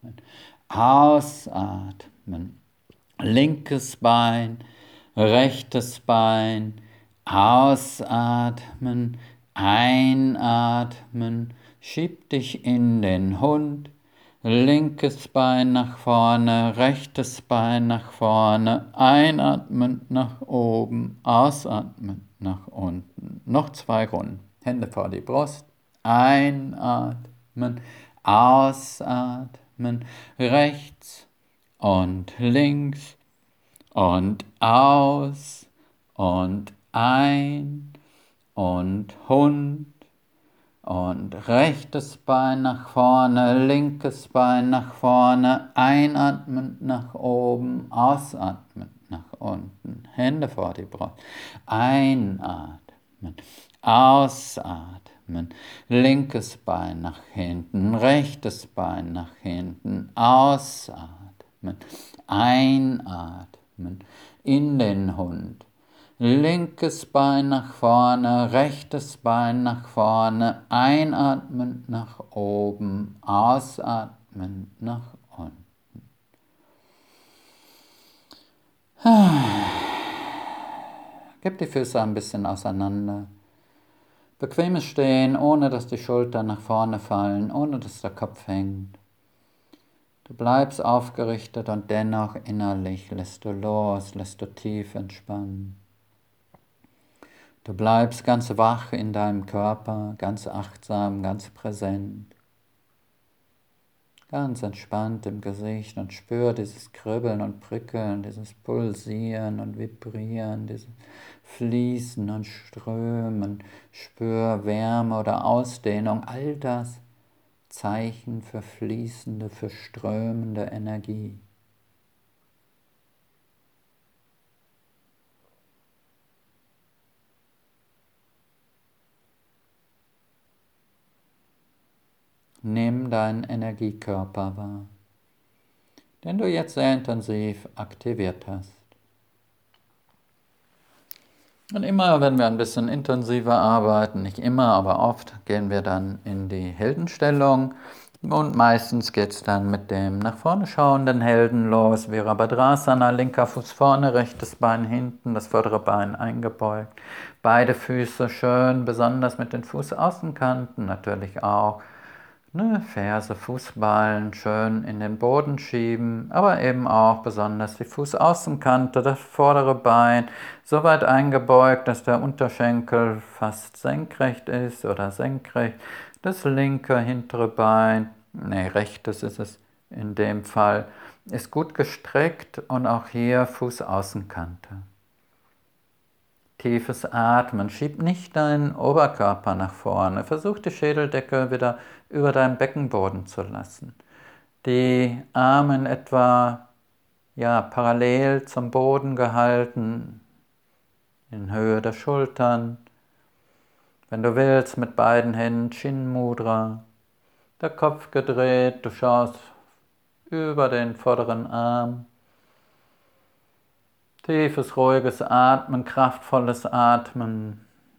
ausatmen, linkes Bein, rechtes Bein, ausatmen, einatmen, schieb dich in den Hund. Linkes Bein nach vorne, rechtes Bein nach vorne, einatmend nach oben, ausatmend nach unten. Noch 2 Runden. Hände vor die Brust, einatmen, ausatmen, rechts und links und aus und ein und Hund. Und rechtes Bein nach vorne, linkes Bein nach vorne, einatmend nach oben, ausatmend nach unten. Hände vor die Brust. Einatmen, ausatmen, linkes Bein nach hinten, rechtes Bein nach hinten, ausatmen, einatmen, in den Hund. Linkes Bein nach vorne, rechtes Bein nach vorne, einatmen nach oben, ausatmen nach unten. Gib die Füße ein bisschen auseinander. Bequemes Stehen, ohne dass die Schultern nach vorne fallen, ohne dass der Kopf hängt. Du bleibst aufgerichtet und dennoch innerlich lässt du los, lässt du tief entspannen. Du bleibst ganz wach in deinem Körper, ganz achtsam, ganz präsent, ganz entspannt im Gesicht und spür dieses Kribbeln und Prickeln, dieses Pulsieren und Vibrieren, dieses Fließen und Strömen, spür Wärme oder Ausdehnung, all das Zeichen für fließende, für strömende Energie. Nimm deinen Energiekörper wahr, den du jetzt sehr intensiv aktiviert hast. Und immer, wenn wir ein bisschen intensiver arbeiten, nicht immer, aber oft, gehen wir dann in die Heldenstellung. Und meistens geht es dann mit dem nach vorne schauenden Helden los. Virabhadrasana, linker Fuß vorne, rechtes Bein hinten, das vordere Bein eingebeugt. Beide Füße schön, besonders mit den Fußaußenkanten natürlich auch. Ferse, Fußballen schön in den Boden schieben, aber eben auch besonders die Fußaußenkante, das vordere Bein so weit eingebeugt, dass der Unterschenkel fast senkrecht ist oder senkrecht. Das linke hintere Bein, rechtes ist es in dem Fall, ist gut gestreckt und auch hier Fußaußenkante. Tiefes Atmen, schieb nicht deinen Oberkörper nach vorne, versuch die Schädeldecke wieder über deinen Beckenboden zu lassen. Die Arme in etwa parallel zum Boden gehalten, in Höhe der Schultern. Wenn du willst, mit beiden Händen Chin Mudra, der Kopf gedreht, du schaust über den vorderen Arm. Tiefes, ruhiges Atmen, kraftvolles Atmen.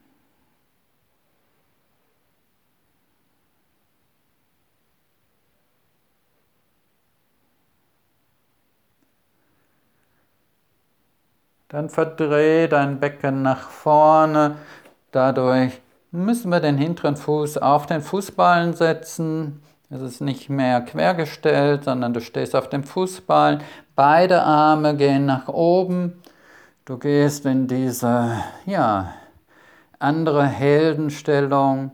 Dann verdreh dein Becken nach vorne. Dadurch müssen wir den hinteren Fuß auf den Fußballen setzen. Es ist nicht mehr quergestellt, sondern du stehst auf dem Fußballen. Beide Arme gehen nach oben. Du gehst in diese, andere Heldenstellung.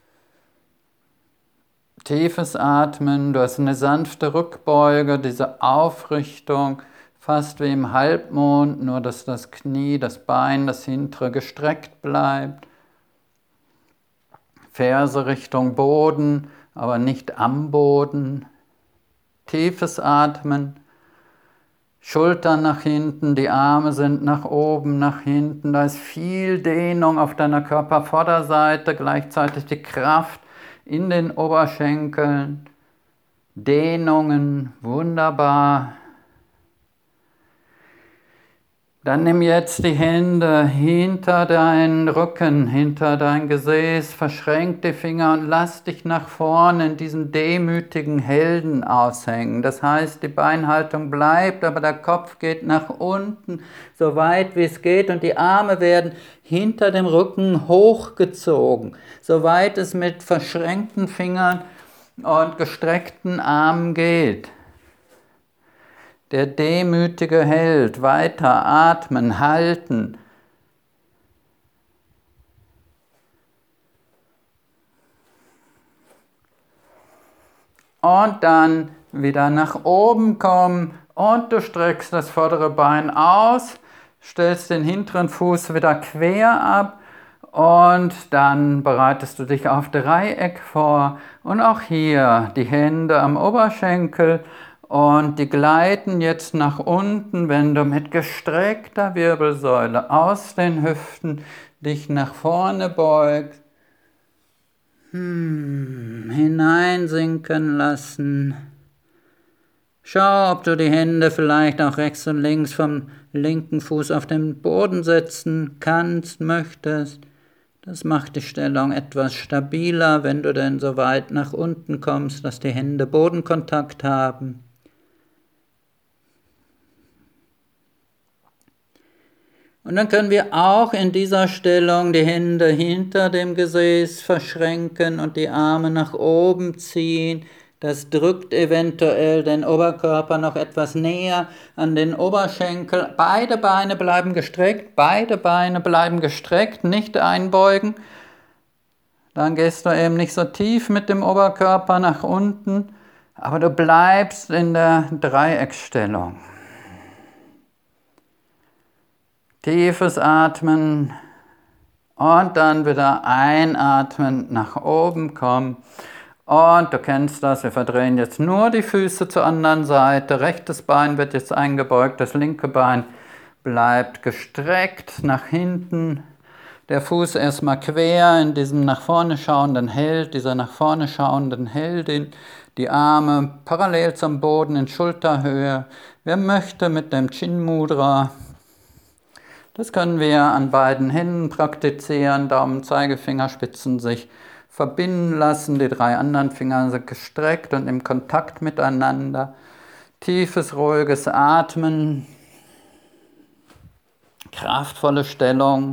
Tiefes Atmen, du hast eine sanfte Rückbeuge, diese Aufrichtung, fast wie im Halbmond, nur dass das Knie, das Bein, das hintere gestreckt bleibt. Ferse Richtung Boden, aber nicht am Boden. Tiefes Atmen, Schultern nach hinten, die Arme sind nach oben, nach hinten. Da ist viel Dehnung auf deiner Körpervorderseite, gleichzeitig die Kraft in den Oberschenkeln. Dehnungen, wunderbar. Dann nimm jetzt die Hände hinter deinen Rücken, hinter dein Gesäß, verschränk die Finger und lass dich nach vorne in diesen demütigen Helden aushängen. Das heißt, die Beinhaltung bleibt, aber der Kopf geht nach unten, so weit wie es geht, und die Arme werden hinter dem Rücken hochgezogen, soweit es mit verschränkten Fingern und gestreckten Armen geht. Der demütige Held, weiter atmen, halten. Und dann wieder nach oben kommen und du streckst das vordere Bein aus, stellst den hinteren Fuß wieder quer ab und dann bereitest du dich auf Dreieck vor und auch hier die Hände am Oberschenkel. Und die gleiten jetzt nach unten, wenn du mit gestreckter Wirbelsäule aus den Hüften dich nach vorne beugst. Hineinsinken lassen. Schau, ob du die Hände vielleicht auch rechts und links vom linken Fuß auf den Boden setzen kannst, möchtest. Das macht die Stellung etwas stabiler, wenn du denn so weit nach unten kommst, dass die Hände Bodenkontakt haben. Und dann können wir auch in dieser Stellung die Hände hinter dem Gesäß verschränken und die Arme nach oben ziehen, Das drückt eventuell den Oberkörper noch etwas näher an den Oberschenkel. Beide Beine bleiben gestreckt, nicht einbeugen. Dann gehst du eben nicht so tief mit dem Oberkörper nach unten, aber du bleibst in der Dreiecksstellung. Tiefes Atmen und dann wieder einatmen, nach oben kommen. Und du kennst das, wir verdrehen jetzt nur die Füße zur anderen Seite. Rechtes Bein wird jetzt eingebeugt, das linke Bein bleibt gestreckt nach hinten. Der Fuß erstmal quer in diesem nach vorne schauenden Held, dieser nach vorne schauenden Heldin. Die Arme parallel zum Boden in Schulterhöhe. Wer möchte mit dem Chin Mudra, das können wir an beiden Händen praktizieren. Daumen, Zeigefinger, Spitzen sich verbinden lassen. Die 3 anderen Finger sind gestreckt und im Kontakt miteinander. Tiefes, ruhiges Atmen. Kraftvolle Stellung.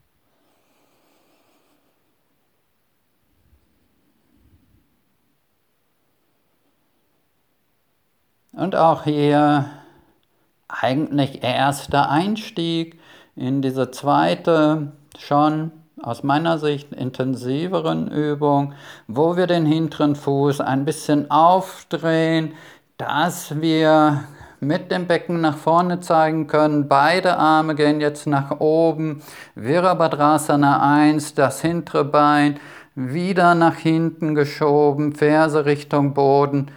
Und auch hier eigentlich erster Einstieg in diese zweite, schon aus meiner Sicht intensiveren Übung, wo wir den hinteren Fuß ein bisschen aufdrehen, dass wir mit dem Becken nach vorne zeigen können. Beide Arme gehen jetzt nach oben. Virabhadrasana 1, das hintere Bein wieder nach hinten geschoben, Ferse Richtung Boden.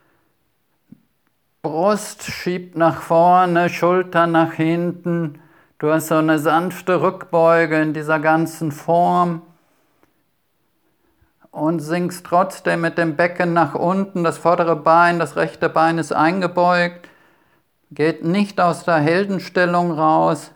Brust schiebt nach vorne, Schulter nach hinten. Du hast so eine sanfte Rückbeuge in dieser ganzen Form und sinkst trotzdem mit dem Becken nach unten. Das vordere Bein, das rechte Bein ist eingebeugt, geht nicht aus der Heldenstellung raus.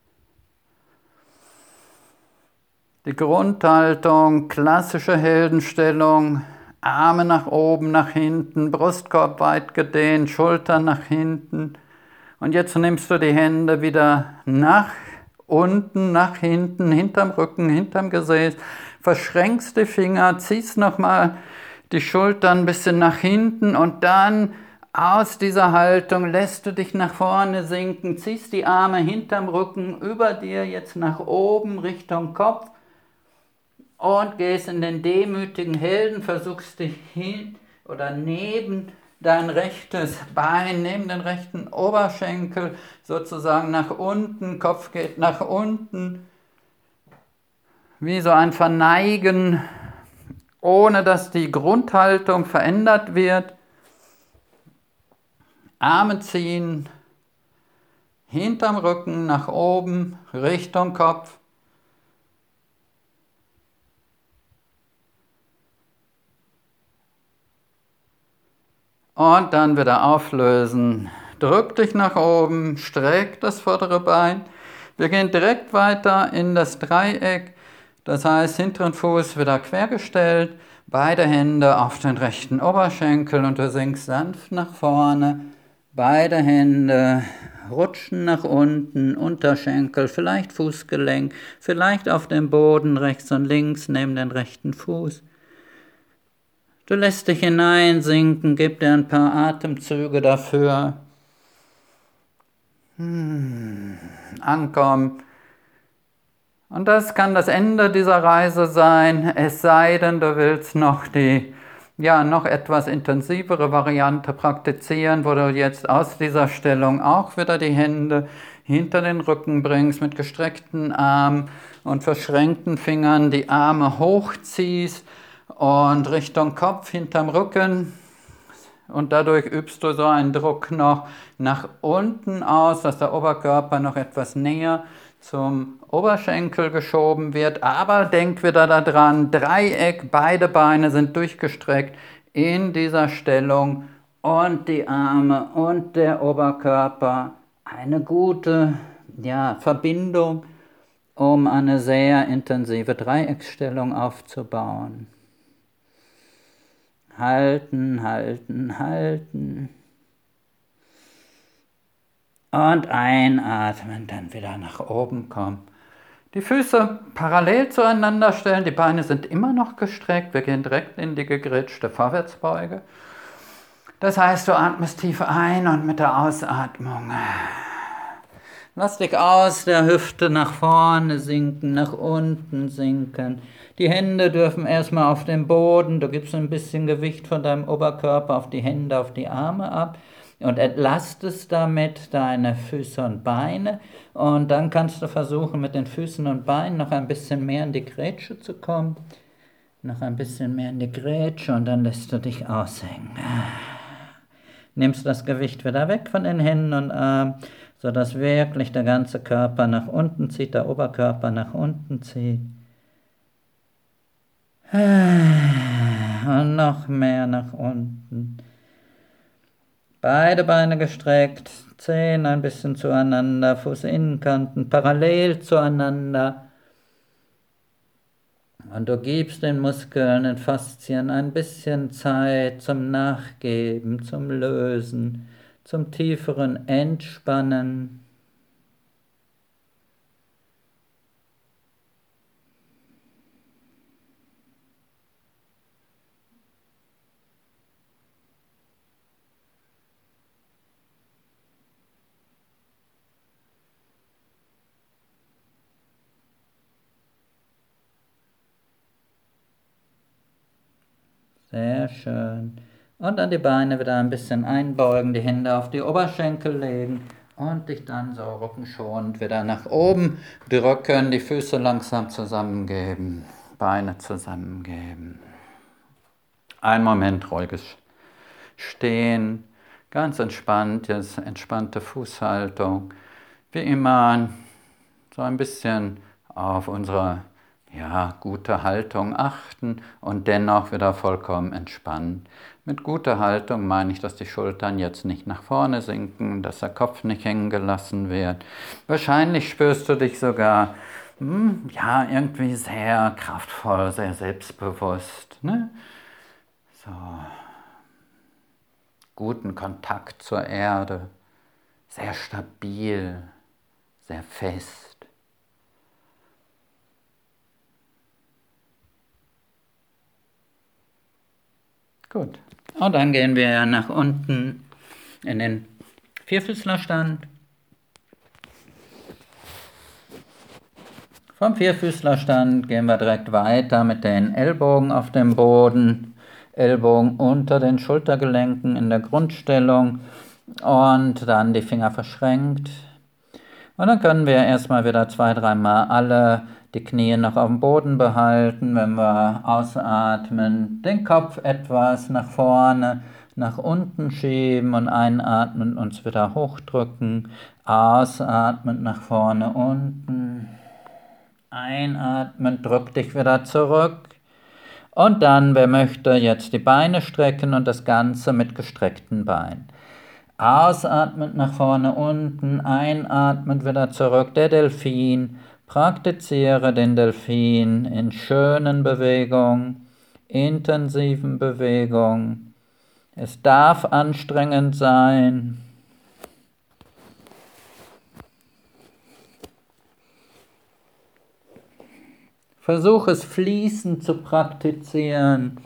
Die Grundhaltung, klassische Heldenstellung. Arme nach oben, nach hinten, Brustkorb weit gedehnt, Schultern nach hinten. Und jetzt nimmst du die Hände wieder nach unten, nach hinten, hinterm Rücken, hinterm Gesäß. Verschränkst die Finger, ziehst nochmal die Schultern ein bisschen nach hinten und dann aus dieser Haltung lässt du dich nach vorne sinken, ziehst die Arme hinterm Rücken über dir jetzt nach oben Richtung Kopf. Und gehst in den demütigen Helden, versuchst dich hin oder neben dein rechtes Bein, neben den rechten Oberschenkel sozusagen nach unten, Kopf geht nach unten, wie so ein Verneigen, ohne dass die Grundhaltung verändert wird. Arme ziehen, hinterm Rücken nach oben, Richtung Kopf. Und dann wieder auflösen. Drück dich nach oben, streck das vordere Bein. Wir gehen direkt weiter in das Dreieck. Das heißt, hinteren Fuß wieder quergestellt, beide Hände auf den rechten Oberschenkel und du sinkst sanft nach vorne. Beide Hände rutschen nach unten, Unterschenkel, vielleicht Fußgelenk, vielleicht auf dem Boden rechts und links neben den rechten Fuß. Du lässt dich hineinsinken, gib dir ein paar Atemzüge dafür. Ankommen. Und das kann das Ende dieser Reise sein, es sei denn, du willst noch die noch etwas intensivere Variante praktizieren, wo du jetzt aus dieser Stellung auch wieder die Hände hinter den Rücken bringst, mit gestreckten Armen und verschränkten Fingern die Arme hochziehst und Richtung Kopf, hinterm Rücken. Und dadurch übst du so einen Druck noch nach unten aus, dass der Oberkörper noch etwas näher zum Oberschenkel geschoben wird. Aber denk wieder daran, Dreieck, beide Beine sind durchgestreckt in dieser Stellung und die Arme und der Oberkörper. Eine gute Verbindung, um eine sehr intensive Dreiecksstellung aufzubauen. Halten, halten, halten. Und einatmen, dann wieder nach oben kommen. Die Füße parallel zueinander stellen, die Beine sind immer noch gestreckt. Wir gehen direkt in die gegritschte Vorwärtsbeuge. Das heißt, du atmest tief ein und mit der Ausatmung lass dich aus der Hüfte nach vorne sinken, nach unten sinken. Die Hände dürfen erstmal auf den Boden, du gibst ein bisschen Gewicht von deinem Oberkörper auf die Hände, auf die Arme ab und entlastest damit deine Füße und Beine. Und dann kannst du versuchen, mit den Füßen und Beinen noch ein bisschen mehr in die Grätsche zu kommen. Noch ein bisschen mehr in die Grätsche und dann lässt du dich aushängen. Nimmst das Gewicht wieder weg von den Händen und Armen, sodass wirklich der ganze Körper nach unten zieht, der Oberkörper nach unten zieht. Und noch mehr nach unten. Beide Beine gestreckt, Zehen ein bisschen zueinander, Fußinnenkanten parallel zueinander. Und du gibst den Muskeln, den Faszien ein bisschen Zeit zum Nachgeben, zum Lösen, zum tieferen Entspannen. Sehr schön. Und dann die Beine wieder ein bisschen einbeugen, die Hände auf die Oberschenkel legen und dich dann so rückenschonend wieder nach oben drücken, die Füße langsam zusammengeben, Beine zusammengeben. Ein Moment ruhiges Stehen, ganz entspannt, jetzt entspannte Fußhaltung. Wie immer so ein bisschen auf unsere gute Haltung achten und dennoch wieder vollkommen entspannt. Mit guter Haltung meine ich, dass die Schultern jetzt nicht nach vorne sinken, dass der Kopf nicht hängen gelassen wird. Wahrscheinlich spürst du dich sogar irgendwie sehr kraftvoll, sehr selbstbewusst. Ne? So. Guten Kontakt zur Erde, sehr stabil, sehr fest. Gut, und dann gehen wir nach unten in den Vierfüßlerstand. Vom Vierfüßlerstand gehen wir direkt weiter mit den Ellbogen auf dem Boden, Ellbogen unter den Schultergelenken in der Grundstellung und dann die Finger verschränkt. Und dann können wir erstmal wieder 2-3 Mal alle die Knie noch auf dem Boden behalten, wenn wir ausatmen, den Kopf etwas nach vorne, nach unten schieben und einatmen, uns wieder hochdrücken, ausatmen, nach vorne, unten, einatmen, drück dich wieder zurück. Und dann, wer möchte, jetzt die Beine strecken und das Ganze mit gestreckten Beinen. Ausatmend nach vorne, unten, einatmend wieder zurück, der Delfin. Praktiziere den Delfin in schönen Bewegungen, intensiven Bewegungen. Es darf anstrengend sein. Versuch es fließend zu praktizieren.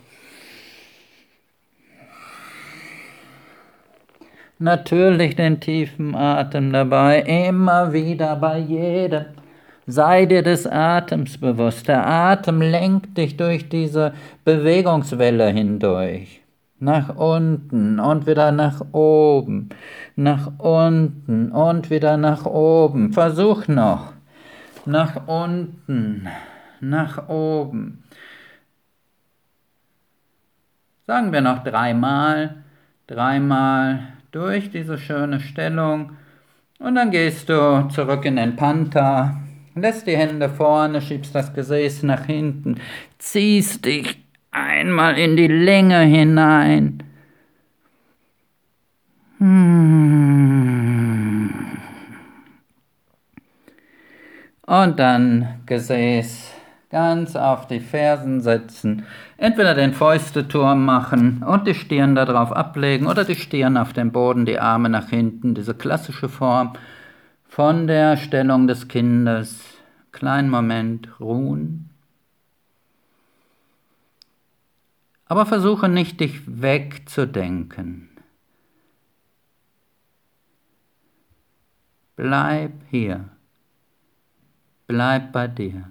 Natürlich den tiefen Atem dabei, immer wieder bei jedem. Sei dir des Atems bewusst. Der Atem lenkt dich durch diese Bewegungswelle hindurch. Nach unten und wieder nach oben. Nach unten und wieder nach oben. Versuch noch. Nach unten, nach oben. Sagen wir noch 3 Mal. 3 Mal durch diese schöne Stellung. Und dann gehst du zurück in den Panther. Lässt die Hände vorne, schiebst das Gesäß nach hinten, ziehst dich einmal in die Länge hinein. Und dann Gesäß ganz auf die Fersen setzen. Entweder den Fäusteturm machen und die Stirn darauf ablegen oder die Stirn auf den Boden, die Arme nach hinten. Diese klassische Form von der Stellung des Kindes. Kleinen Moment ruhen. Aber versuche nicht, dich wegzudenken. Bleib hier. Bleib bei dir.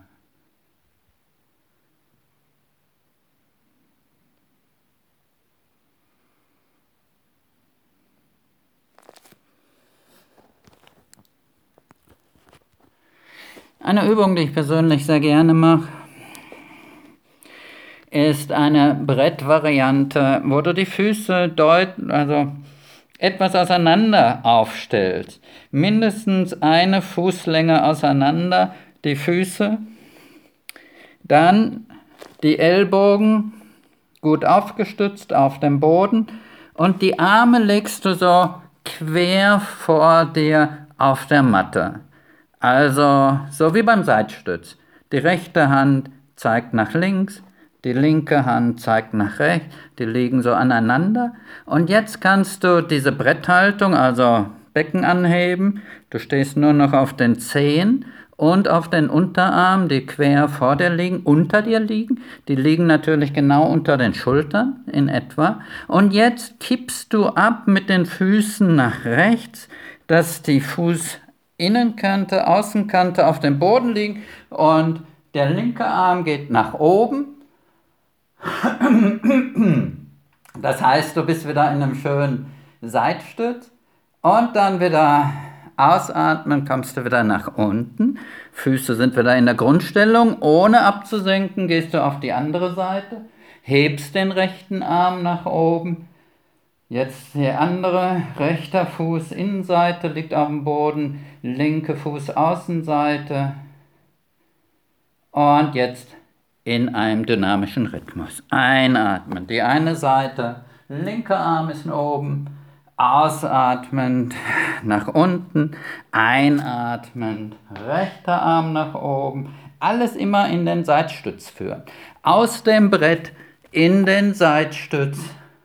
Eine Übung, die ich persönlich sehr gerne mache, ist eine Brettvariante, wo du die Füße also etwas auseinander aufstellst. Mindestens eine Fußlänge auseinander die Füße. Dann die Ellbogen gut aufgestützt auf dem Boden und die Arme legst du so quer vor dir auf der Matte. Also so wie beim Seitstütz. Die rechte Hand zeigt nach links, die linke Hand zeigt nach rechts, die liegen so aneinander. Und jetzt kannst du diese Bretthaltung, also Becken anheben, du stehst nur noch auf den Zehen und auf den Unterarmen, die quer vor dir liegen, unter dir liegen. Die liegen natürlich genau unter den Schultern in etwa. Und jetzt kippst du ab mit den Füßen nach rechts, dass die Fußinnenkante, Außenkante auf dem Boden liegen und der linke Arm geht nach oben. Das heißt, du bist wieder in einem schönen Seitstütz und dann wieder ausatmen, kommst du wieder nach unten. Füße sind wieder in der Grundstellung. Ohne abzusenken gehst du auf die andere Seite, hebst den rechten Arm nach oben. Jetzt der andere, rechter Fuß Innenseite liegt auf dem Boden, linke Fuß Außenseite. Und jetzt in einem dynamischen Rhythmus. Einatmen, die eine Seite, linker Arm ist oben, ausatmend nach unten, einatmend, rechter Arm nach oben, alles immer in den Seitstütz führen. Aus dem Brett in den Seitstütz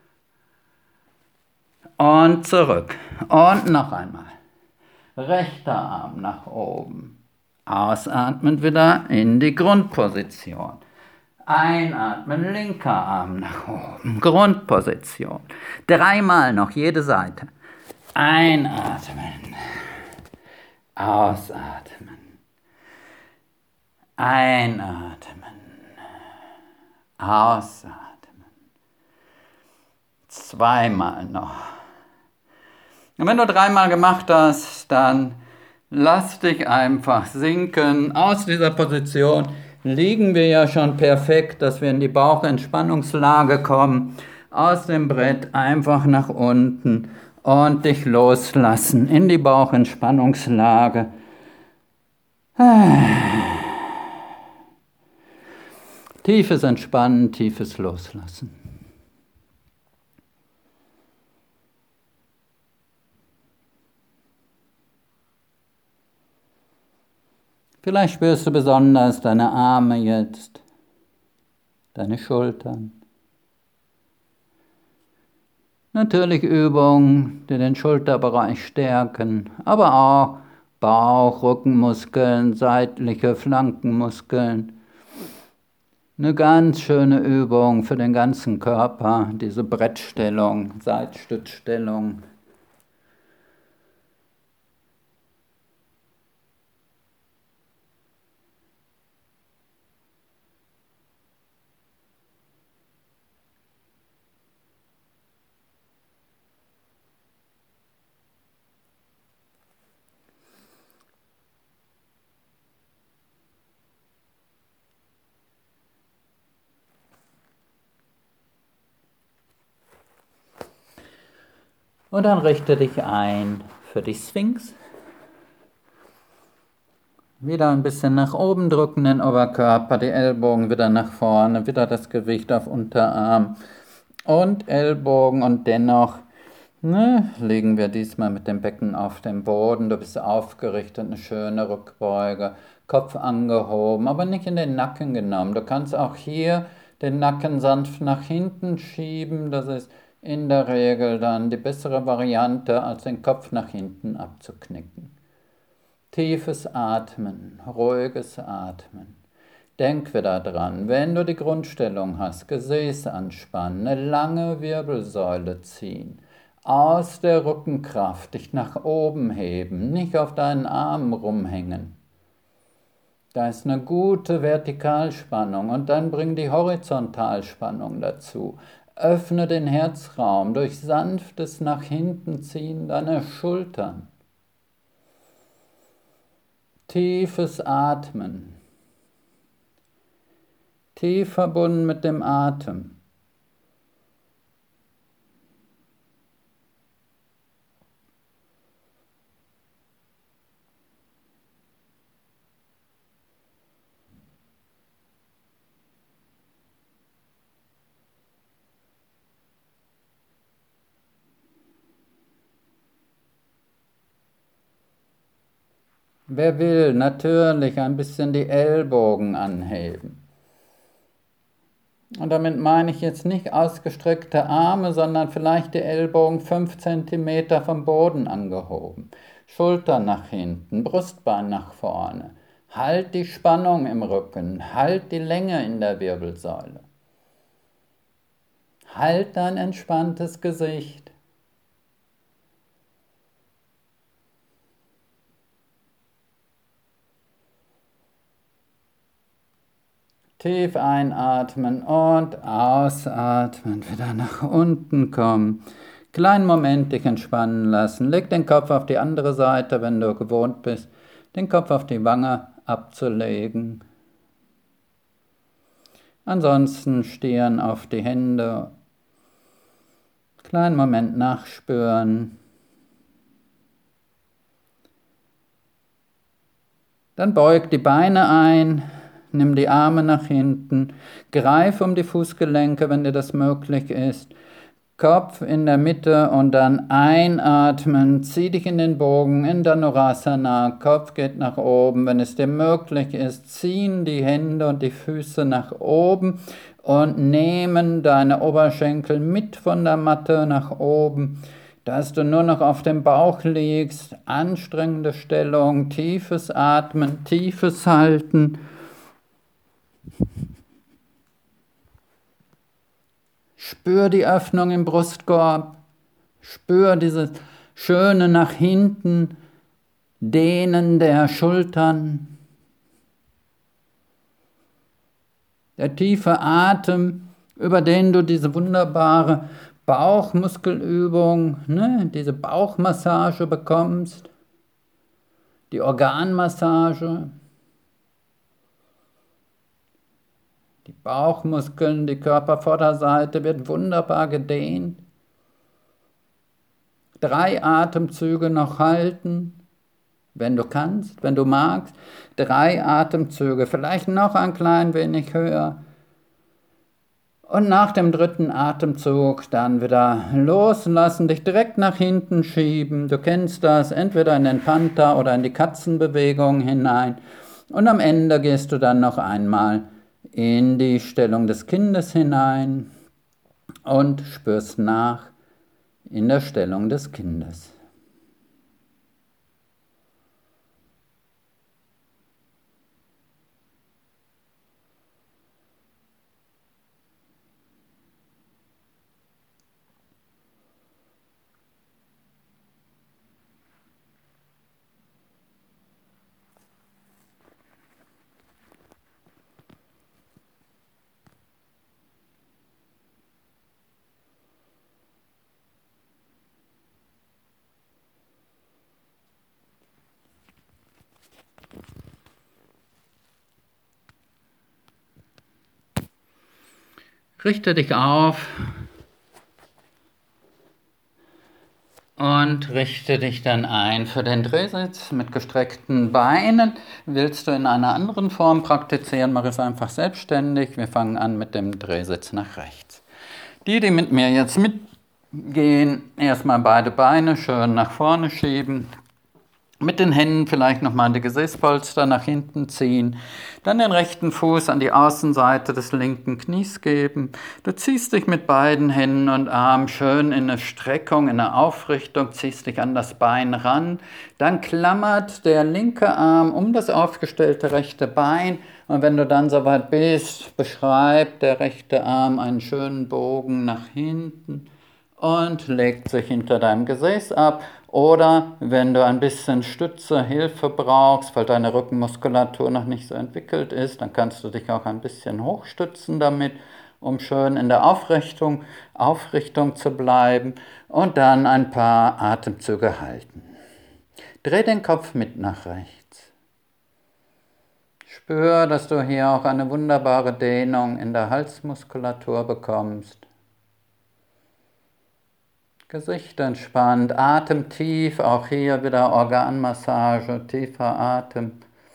und zurück. Und noch einmal. Rechter Arm nach oben. Ausatmen wieder in die Grundposition. Einatmen, linker Arm nach oben. Grundposition. 3-mal noch jede Seite. Einatmen. Ausatmen. Einatmen. Ausatmen. 2-mal noch. Und wenn du 3-mal gemacht hast, dann lass dich einfach sinken. Aus dieser Position liegen wir ja schon perfekt, dass wir in die Bauchentspannungslage kommen. Aus dem Brett einfach nach unten und dich loslassen in die Bauchentspannungslage. Tiefes Entspannen, tiefes Loslassen. Vielleicht spürst du besonders deine Arme jetzt, deine Schultern. Natürlich Übungen, die den Schulterbereich stärken, aber auch Bauch, Rückenmuskeln, seitliche Flankenmuskeln. Eine ganz schöne Übung für den ganzen Körper, diese Brettstellung, Seitstützstellung. Und dann richte dich ein für die Sphinx. Wieder ein bisschen nach oben drücken den Oberkörper, die Ellbogen wieder nach vorne, wieder das Gewicht auf Unterarm und Ellbogen und dennoch legen wir diesmal mit dem Becken auf den Boden. Du bist aufgerichtet, eine schöne Rückbeuge, Kopf angehoben, aber nicht in den Nacken genommen. Du kannst auch hier den Nacken sanft nach hinten schieben, das ist in der Regel dann die bessere Variante, als den Kopf nach hinten abzuknicken. Tiefes Atmen, ruhiges Atmen. Denk wieder dran, wenn du die Grundstellung hast, Gesäß anspannen, eine lange Wirbelsäule ziehen. Aus der Rückenkraft dich nach oben heben, nicht auf deinen Armen rumhängen. Da ist eine gute Vertikalspannung und dann bring die Horizontalspannung dazu. Öffne den Herzraum durch sanftes nach hinten ziehen deiner Schultern. Tiefes Atmen. Tief verbunden mit dem Atem. Wer will, natürlich ein bisschen die Ellbogen anheben. Und damit meine ich jetzt nicht ausgestreckte Arme, sondern vielleicht die Ellbogen 5 cm vom Boden angehoben. Schultern nach hinten, Brustbein nach vorne. Halt die Spannung im Rücken, halt die Länge in der Wirbelsäule. Halt dein entspanntes Gesicht. Tief einatmen und ausatmen, wieder nach unten kommen. Kleinen Moment dich entspannen lassen. Leg den Kopf auf die andere Seite, wenn du gewohnt bist, den Kopf auf die Wange abzulegen. Ansonsten Stirn auf die Hände. Kleinen Moment nachspüren. Dann beug die Beine ein. Nimm die Arme nach hinten, greif um die Fußgelenke, wenn dir das möglich ist. Kopf in der Mitte und dann einatmen, zieh dich in den Bogen, in Dhanurasana, Kopf geht nach oben, wenn es dir möglich ist, ziehen die Hände und die Füße nach oben und nehmen deine Oberschenkel mit von der Matte nach oben, dass du nur noch auf dem Bauch liegst, anstrengende Stellung, tiefes Atmen, tiefes Halten. Spür die Öffnung im Brustkorb, spür dieses schöne nach hinten Dehnen der Schultern, der tiefe Atem, über den du diese wunderbare Bauchmuskelübung, diese Bauchmassage bekommst, die Organmassage. Die Bauchmuskeln, die Körpervorderseite wird wunderbar gedehnt. 3 Atemzüge noch halten, wenn du kannst, wenn du magst. 3 Atemzüge, vielleicht noch ein klein wenig höher. Und nach dem 3. Atemzug dann wieder loslassen, dich direkt nach hinten schieben. Du kennst das, entweder in den Panther oder in die Katzenbewegung hinein. Und am Ende gehst du dann noch einmal in die Stellung des Kindes hinein und spürst nach in der Stellung des Kindes. Richte dich auf und richte dich dann ein für den Drehsitz mit gestreckten Beinen. Willst du in einer anderen Form praktizieren, mach es einfach selbstständig. Wir fangen an mit dem Drehsitz nach rechts. Die mit mir jetzt mitgehen, erstmal beide Beine schön nach vorne schieben. Mit den Händen vielleicht nochmal die Gesäßpolster nach hinten ziehen. Dann den rechten Fuß an die Außenseite des linken Knies geben. Du ziehst dich mit beiden Händen und Armen schön in eine Streckung, in eine Aufrichtung, ziehst dich an das Bein ran. Dann klammert der linke Arm um das aufgestellte rechte Bein. Und wenn du dann soweit bist, beschreibt der rechte Arm einen schönen Bogen nach hinten und legt sich hinter deinem Gesäß ab. Oder wenn du ein bisschen Stütze, Hilfe brauchst, weil deine Rückenmuskulatur noch nicht so entwickelt ist, dann kannst du dich auch ein bisschen hochstützen damit, um schön in der Aufrichtung zu bleiben und dann ein paar Atemzüge halten. Dreh den Kopf mit nach rechts. Spür, dass du hier auch eine wunderbare Dehnung in der Halsmuskulatur bekommst. Gesicht entspannt, Atem tief, auch hier wieder Organmassage, tiefer Atem.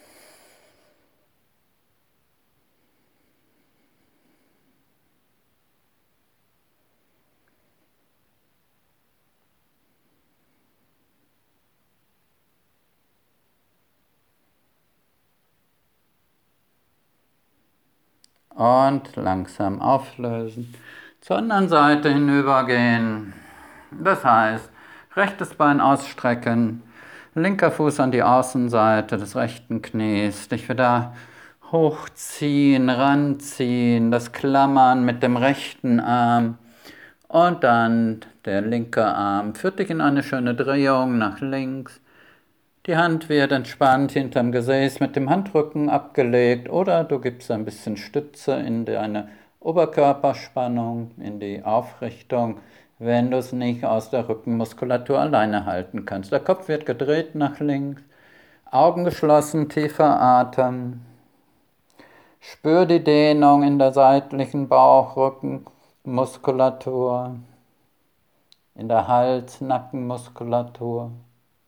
Und langsam auflösen. Zur anderen Seite hinübergehen. Das heißt, rechtes Bein ausstrecken, linker Fuß an die Außenseite des rechten Knies, dich wieder hochziehen, ranziehen, das Klammern mit dem rechten Arm und dann der linke Arm führt dich in eine schöne Drehung nach links. Die Hand wird entspannt hinterm Gesäß mit dem Handrücken abgelegt oder du gibst ein bisschen Stütze in deine Oberkörperspannung, in die Aufrichtung, wenn du es nicht aus der Rückenmuskulatur alleine halten kannst. Der Kopf wird gedreht nach links, Augen geschlossen, tiefer Atem. Spür die Dehnung in der seitlichen Bauch-Rückenmuskulatur, in der Hals-Nackenmuskulatur.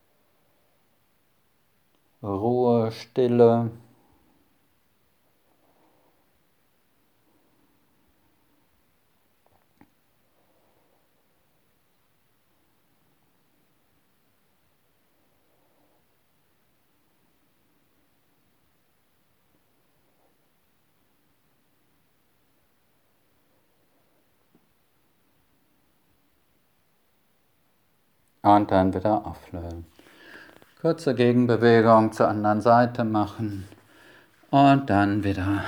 Ruhe, Stille. Und dann wieder auflösen. Kurze Gegenbewegung zur anderen Seite machen und dann wieder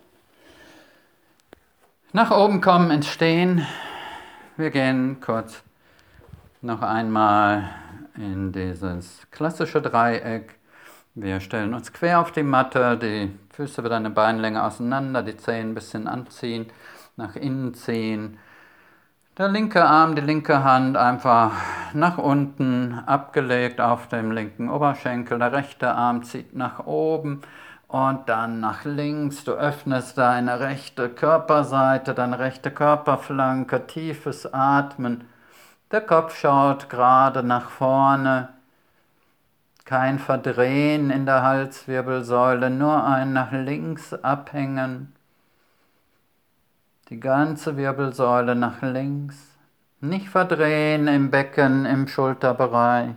nach oben kommen ins Stehen. Wir gehen kurz noch einmal in dieses klassische Dreieck. Wir stellen uns quer auf die Matte, die Füße wieder eine Beinlänge auseinander, die Zehen ein bisschen anziehen, nach innen ziehen. Der linke Arm, die linke Hand einfach nach unten abgelegt auf dem linken Oberschenkel. Der rechte Arm zieht nach oben und dann nach links. Du öffnest deine rechte Körperseite, deine rechte Körperflanke, tiefes Atmen. Der Kopf schaut gerade nach vorne. Kein Verdrehen in der Halswirbelsäule, nur ein nach links abhängen. Die ganze Wirbelsäule nach links. Nicht verdrehen im Becken, im Schulterbereich.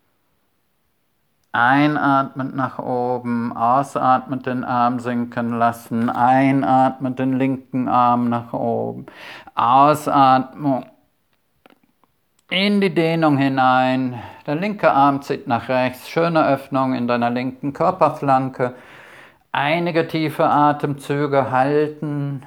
Einatmend nach oben, ausatmend den Arm sinken lassen. Einatmend den linken Arm nach oben. Ausatmung in die Dehnung hinein. Der linke Arm zieht nach rechts. Schöne Öffnung in deiner linken Körperflanke. Einige tiefe Atemzüge halten.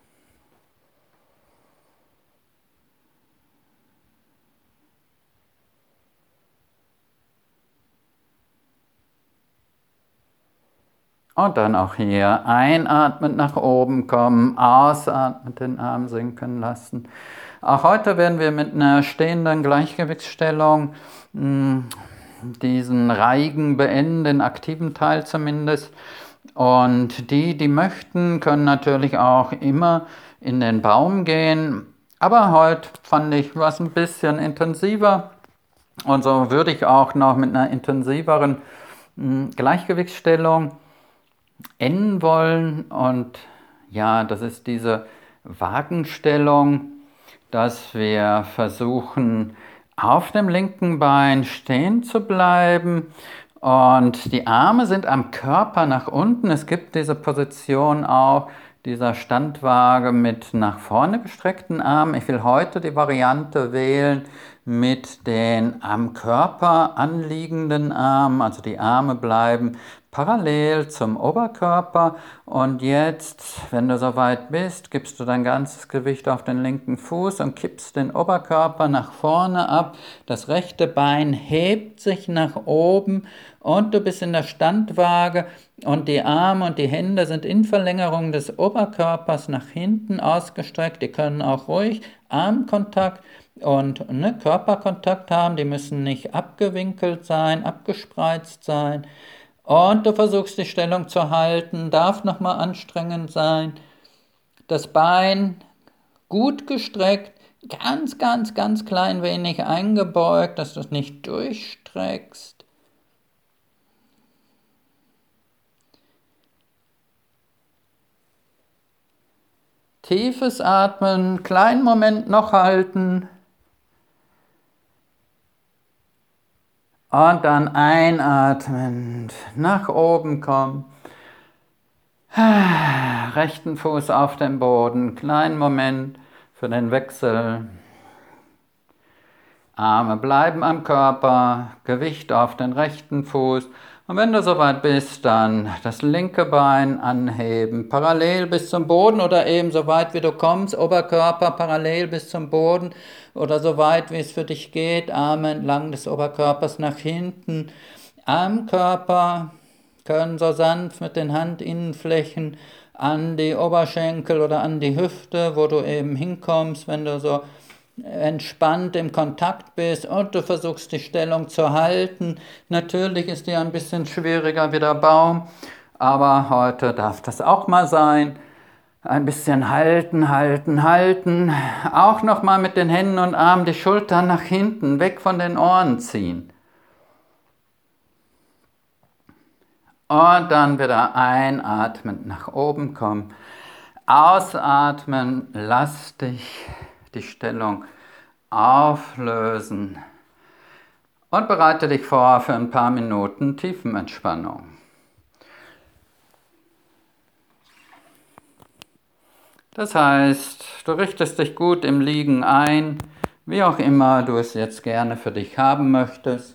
Und dann auch hier einatmend nach oben kommen, ausatmend den Arm sinken lassen. Auch heute werden wir mit einer stehenden Gleichgewichtsstellung diesen Reigen beenden, den aktiven Teil zumindest. Und die möchten, können natürlich auch immer in den Baum gehen. Aber heute fand ich was ein bisschen intensiver. Und so würde ich auch noch mit einer intensiveren Gleichgewichtsstellung enden wollen. Und ja, das ist diese Wagenstellung, dass wir versuchen, auf dem linken Bein stehen zu bleiben und die Arme sind am Körper nach unten. Es gibt diese Position auch, dieser Standwaage mit nach vorne gestreckten Armen. Ich will heute die Variante wählen mit den am Körper anliegenden Armen, also die Arme bleiben parallel zum Oberkörper. Und jetzt, wenn du soweit bist, gibst du dein ganzes Gewicht auf den linken Fuß und kippst den Oberkörper nach vorne ab. Das rechte Bein hebt sich nach oben und du bist in der Standwaage und die Arme und die Hände sind in Verlängerung des Oberkörpers nach hinten ausgestreckt. Die können auch ruhig Armkontakt und Körperkontakt haben, die müssen nicht abgewinkelt sein, abgespreizt sein. Und du versuchst die Stellung zu halten, darf nochmal anstrengend sein. Das Bein gut gestreckt, ganz, ganz, ganz klein wenig eingebeugt, dass du es nicht durchstreckst. Tiefes Atmen, kleinen Moment noch halten. Und dann einatmend nach oben kommen. Rechten Fuß auf den Boden, kleinen Moment für den Wechsel. Arme bleiben am Körper, Gewicht auf den rechten Fuß. Und wenn du soweit bist, dann das linke Bein anheben, parallel bis zum Boden oder eben so weit wie du kommst, Oberkörper parallel bis zum Boden oder so weit wie es für dich geht, Arme entlang des Oberkörpers nach hinten. Am Körper können so sanft mit den Handinnenflächen an die Oberschenkel oder an die Hüfte, wo du eben hinkommst, wenn du so entspannt im Kontakt bist und du versuchst die Stellung zu halten. Natürlich ist die ein bisschen schwieriger wie der Baum, aber heute darf das auch mal sein. Ein bisschen halten, halten, halten. Auch nochmal mit den Händen und Armen die Schultern nach hinten, weg von den Ohren ziehen. Und dann wieder einatmend nach oben kommen. Ausatmen, lass dich die Stellung auflösen. Und bereite dich vor für ein paar Minuten Tiefenentspannung. Das heißt, du richtest dich gut im Liegen ein, wie auch immer du es jetzt gerne für dich haben möchtest.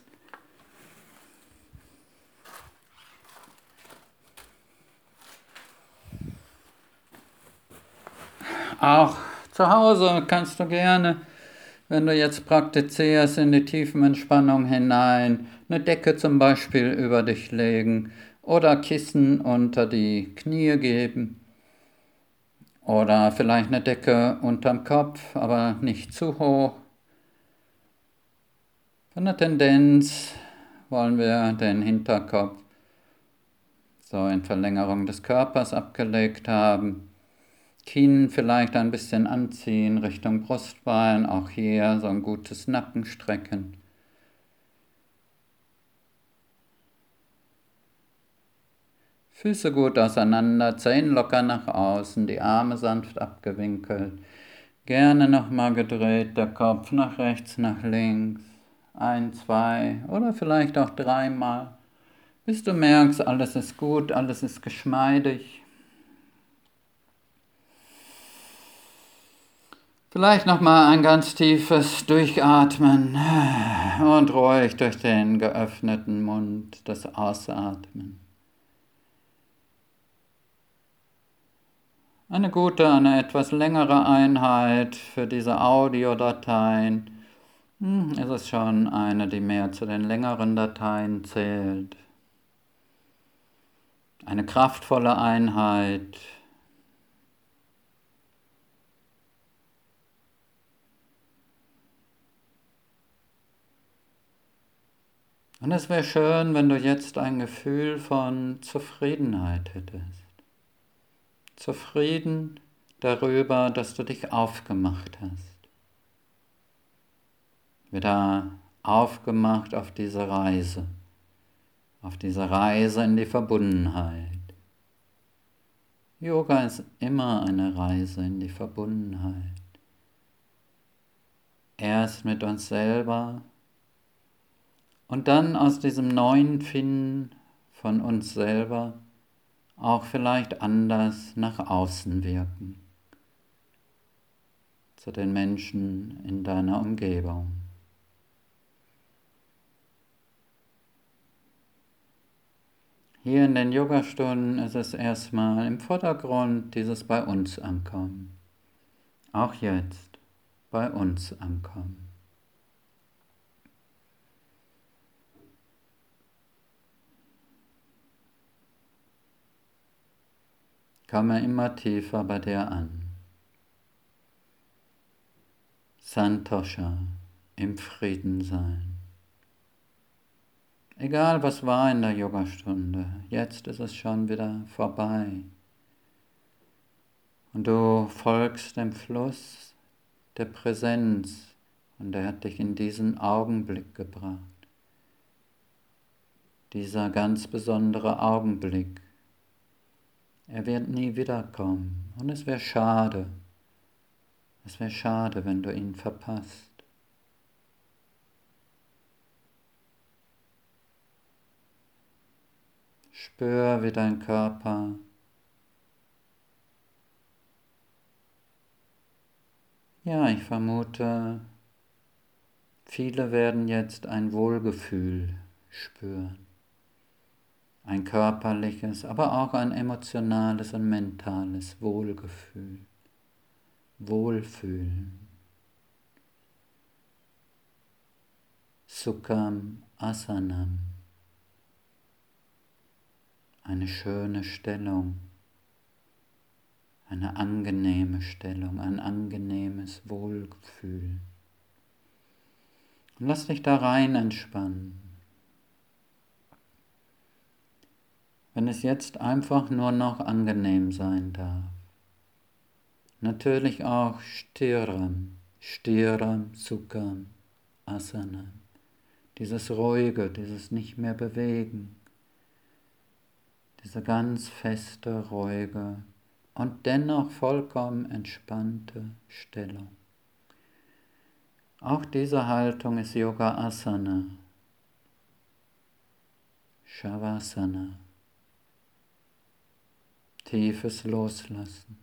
Auch zu Hause kannst du gerne, wenn du jetzt praktizierst, in die Tiefenentspannung hinein, eine Decke zum Beispiel über dich legen oder Kissen unter die Knie geben. Oder vielleicht eine Decke unterm Kopf, aber nicht zu hoch. Von der Tendenz wollen wir den Hinterkopf so in Verlängerung des Körpers abgelegt haben. Kinn vielleicht ein bisschen anziehen Richtung Brustbein, auch hier so ein gutes Nackenstrecken. Füße gut auseinander, Zehen locker nach außen, die Arme sanft abgewinkelt. Gerne nochmal gedreht, der Kopf nach rechts, nach links. 1, 2 oder vielleicht auch 3-mal. Bis du merkst, alles ist gut, alles ist geschmeidig. Vielleicht nochmal ein ganz tiefes Durchatmen und ruhig durch den geöffneten Mund das Ausatmen. Eine gute, eine etwas längere Einheit für diese Audiodateien. Es ist schon eine, die mehr zu den längeren Dateien zählt. Eine kraftvolle Einheit. Und es wäre schön, wenn du jetzt ein Gefühl von Zufriedenheit hättest. Zufrieden darüber, dass du dich aufgemacht hast. Wieder aufgemacht auf diese Reise in die Verbundenheit. Yoga ist immer eine Reise in die Verbundenheit. Erst mit uns selber und dann aus diesem neuen Finden von uns selber auch vielleicht anders nach außen wirken, zu den Menschen in deiner Umgebung. Hier in den Yogastunden ist es erstmal im Vordergrund dieses bei uns ankommen. Auch jetzt bei uns ankommen. Komme immer tiefer bei dir an. Santosha, im Frieden sein. Egal was war in der Yogastunde, jetzt ist es schon wieder vorbei. Und du folgst dem Fluss der Präsenz und er hat dich in diesen Augenblick gebracht. Dieser ganz besondere Augenblick. Er wird nie wiederkommen und es wäre schade. Es wäre schade, wenn du ihn verpasst. Spür, wie dein Körper ich vermute, viele werden jetzt ein Wohlgefühl spüren. Ein körperliches, aber auch ein emotionales und mentales Wohlgefühl. Wohlfühlen. Sukham Asanam. Eine schöne Stellung. Eine angenehme Stellung, ein angenehmes Wohlgefühl. Und lass dich da rein entspannen. Wenn es jetzt einfach nur noch angenehm sein darf. Natürlich auch Stiram, Sukham, Asanam. Dieses Ruhige, dieses nicht mehr bewegen. Diese ganz feste, ruhige und dennoch vollkommen entspannte Stellung. Auch diese Haltung ist Yoga Asana, Shavasana, tiefes Loslassen.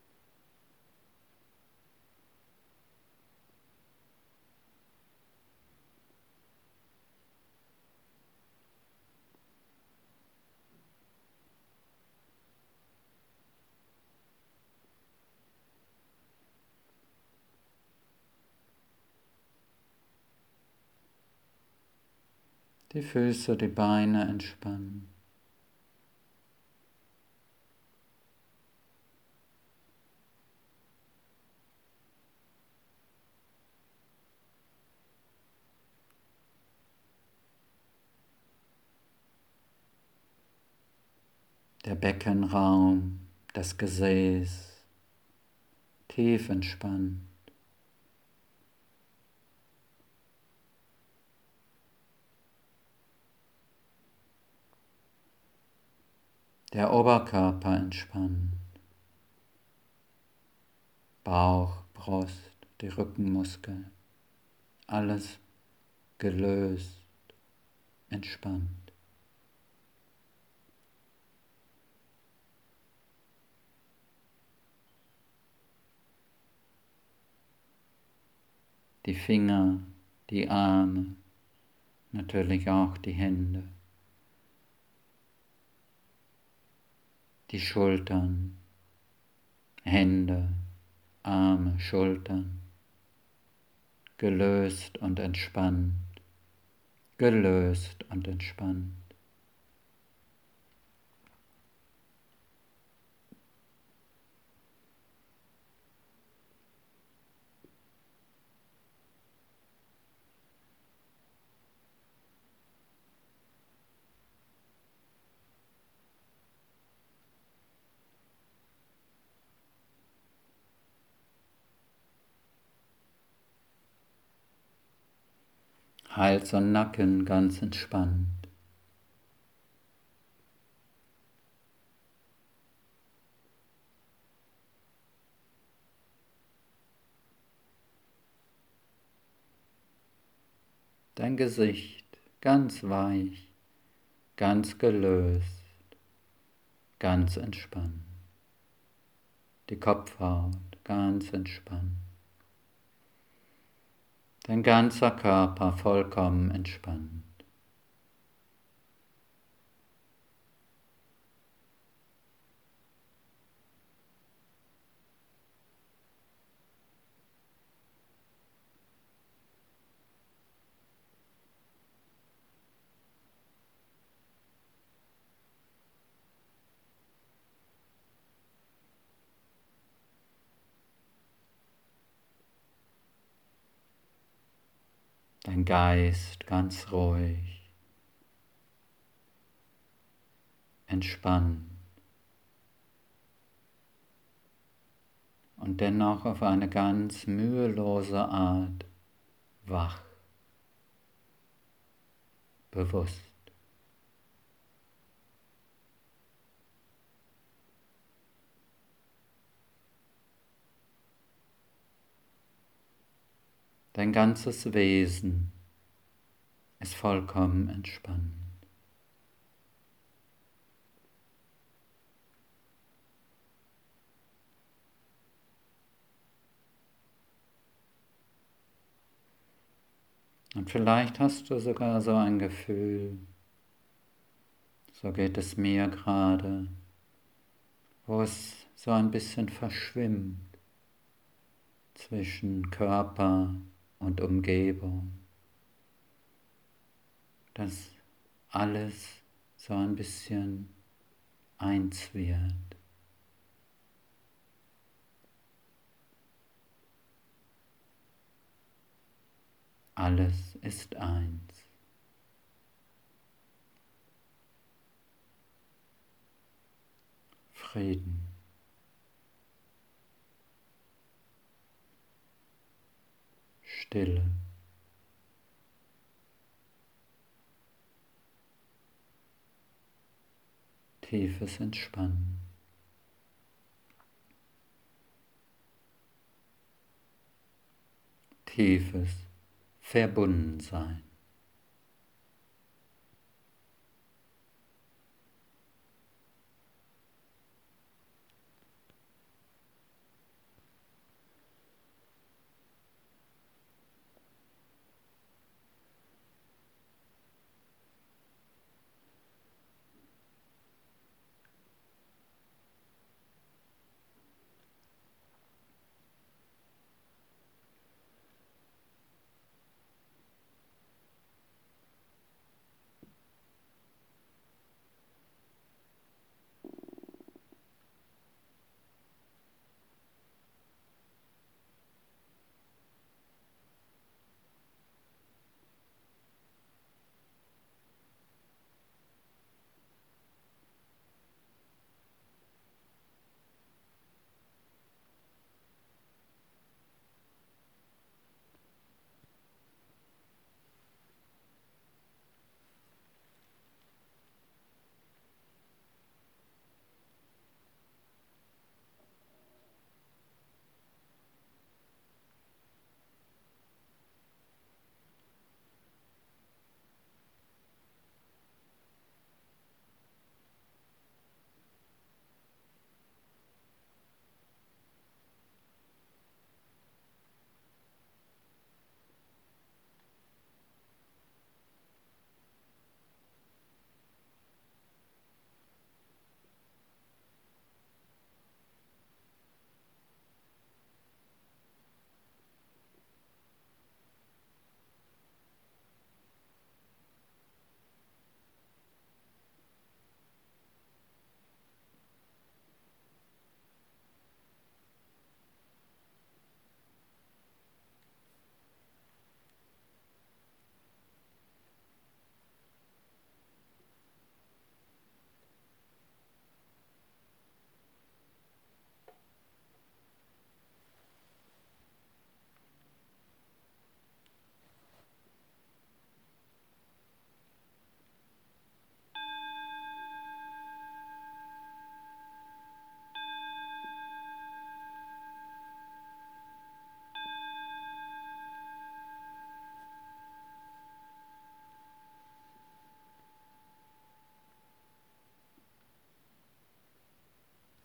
Die Füße, die Beine entspannen. Der Beckenraum, das Gesäß, tief entspannt. Der Oberkörper entspannt. Bauch, Brust, die Rückenmuskeln. Alles gelöst, entspannt. Die Finger, die Arme, natürlich auch die Hände, die Schultern, Hände, Arme, Schultern, gelöst und entspannt, gelöst und entspannt. Hals und Nacken ganz entspannt. Dein Gesicht ganz weich, ganz gelöst, ganz entspannt. Die Kopfhaut ganz entspannt. Dein ganzer Körper vollkommen entspannt. dein Geist ganz ruhig, entspannt und dennoch auf eine ganz mühelose Art wach, bewusst. Dein ganzes Wesen ist vollkommen entspannt. Und vielleicht hast du sogar so ein Gefühl, so geht es mir gerade, wo es so ein bisschen verschwimmt zwischen Körper und Umgebung, dass alles so ein bisschen eins wird. Alles ist eins. Frieden. Stille. Tiefes Entspannen. Tiefes Verbundensein.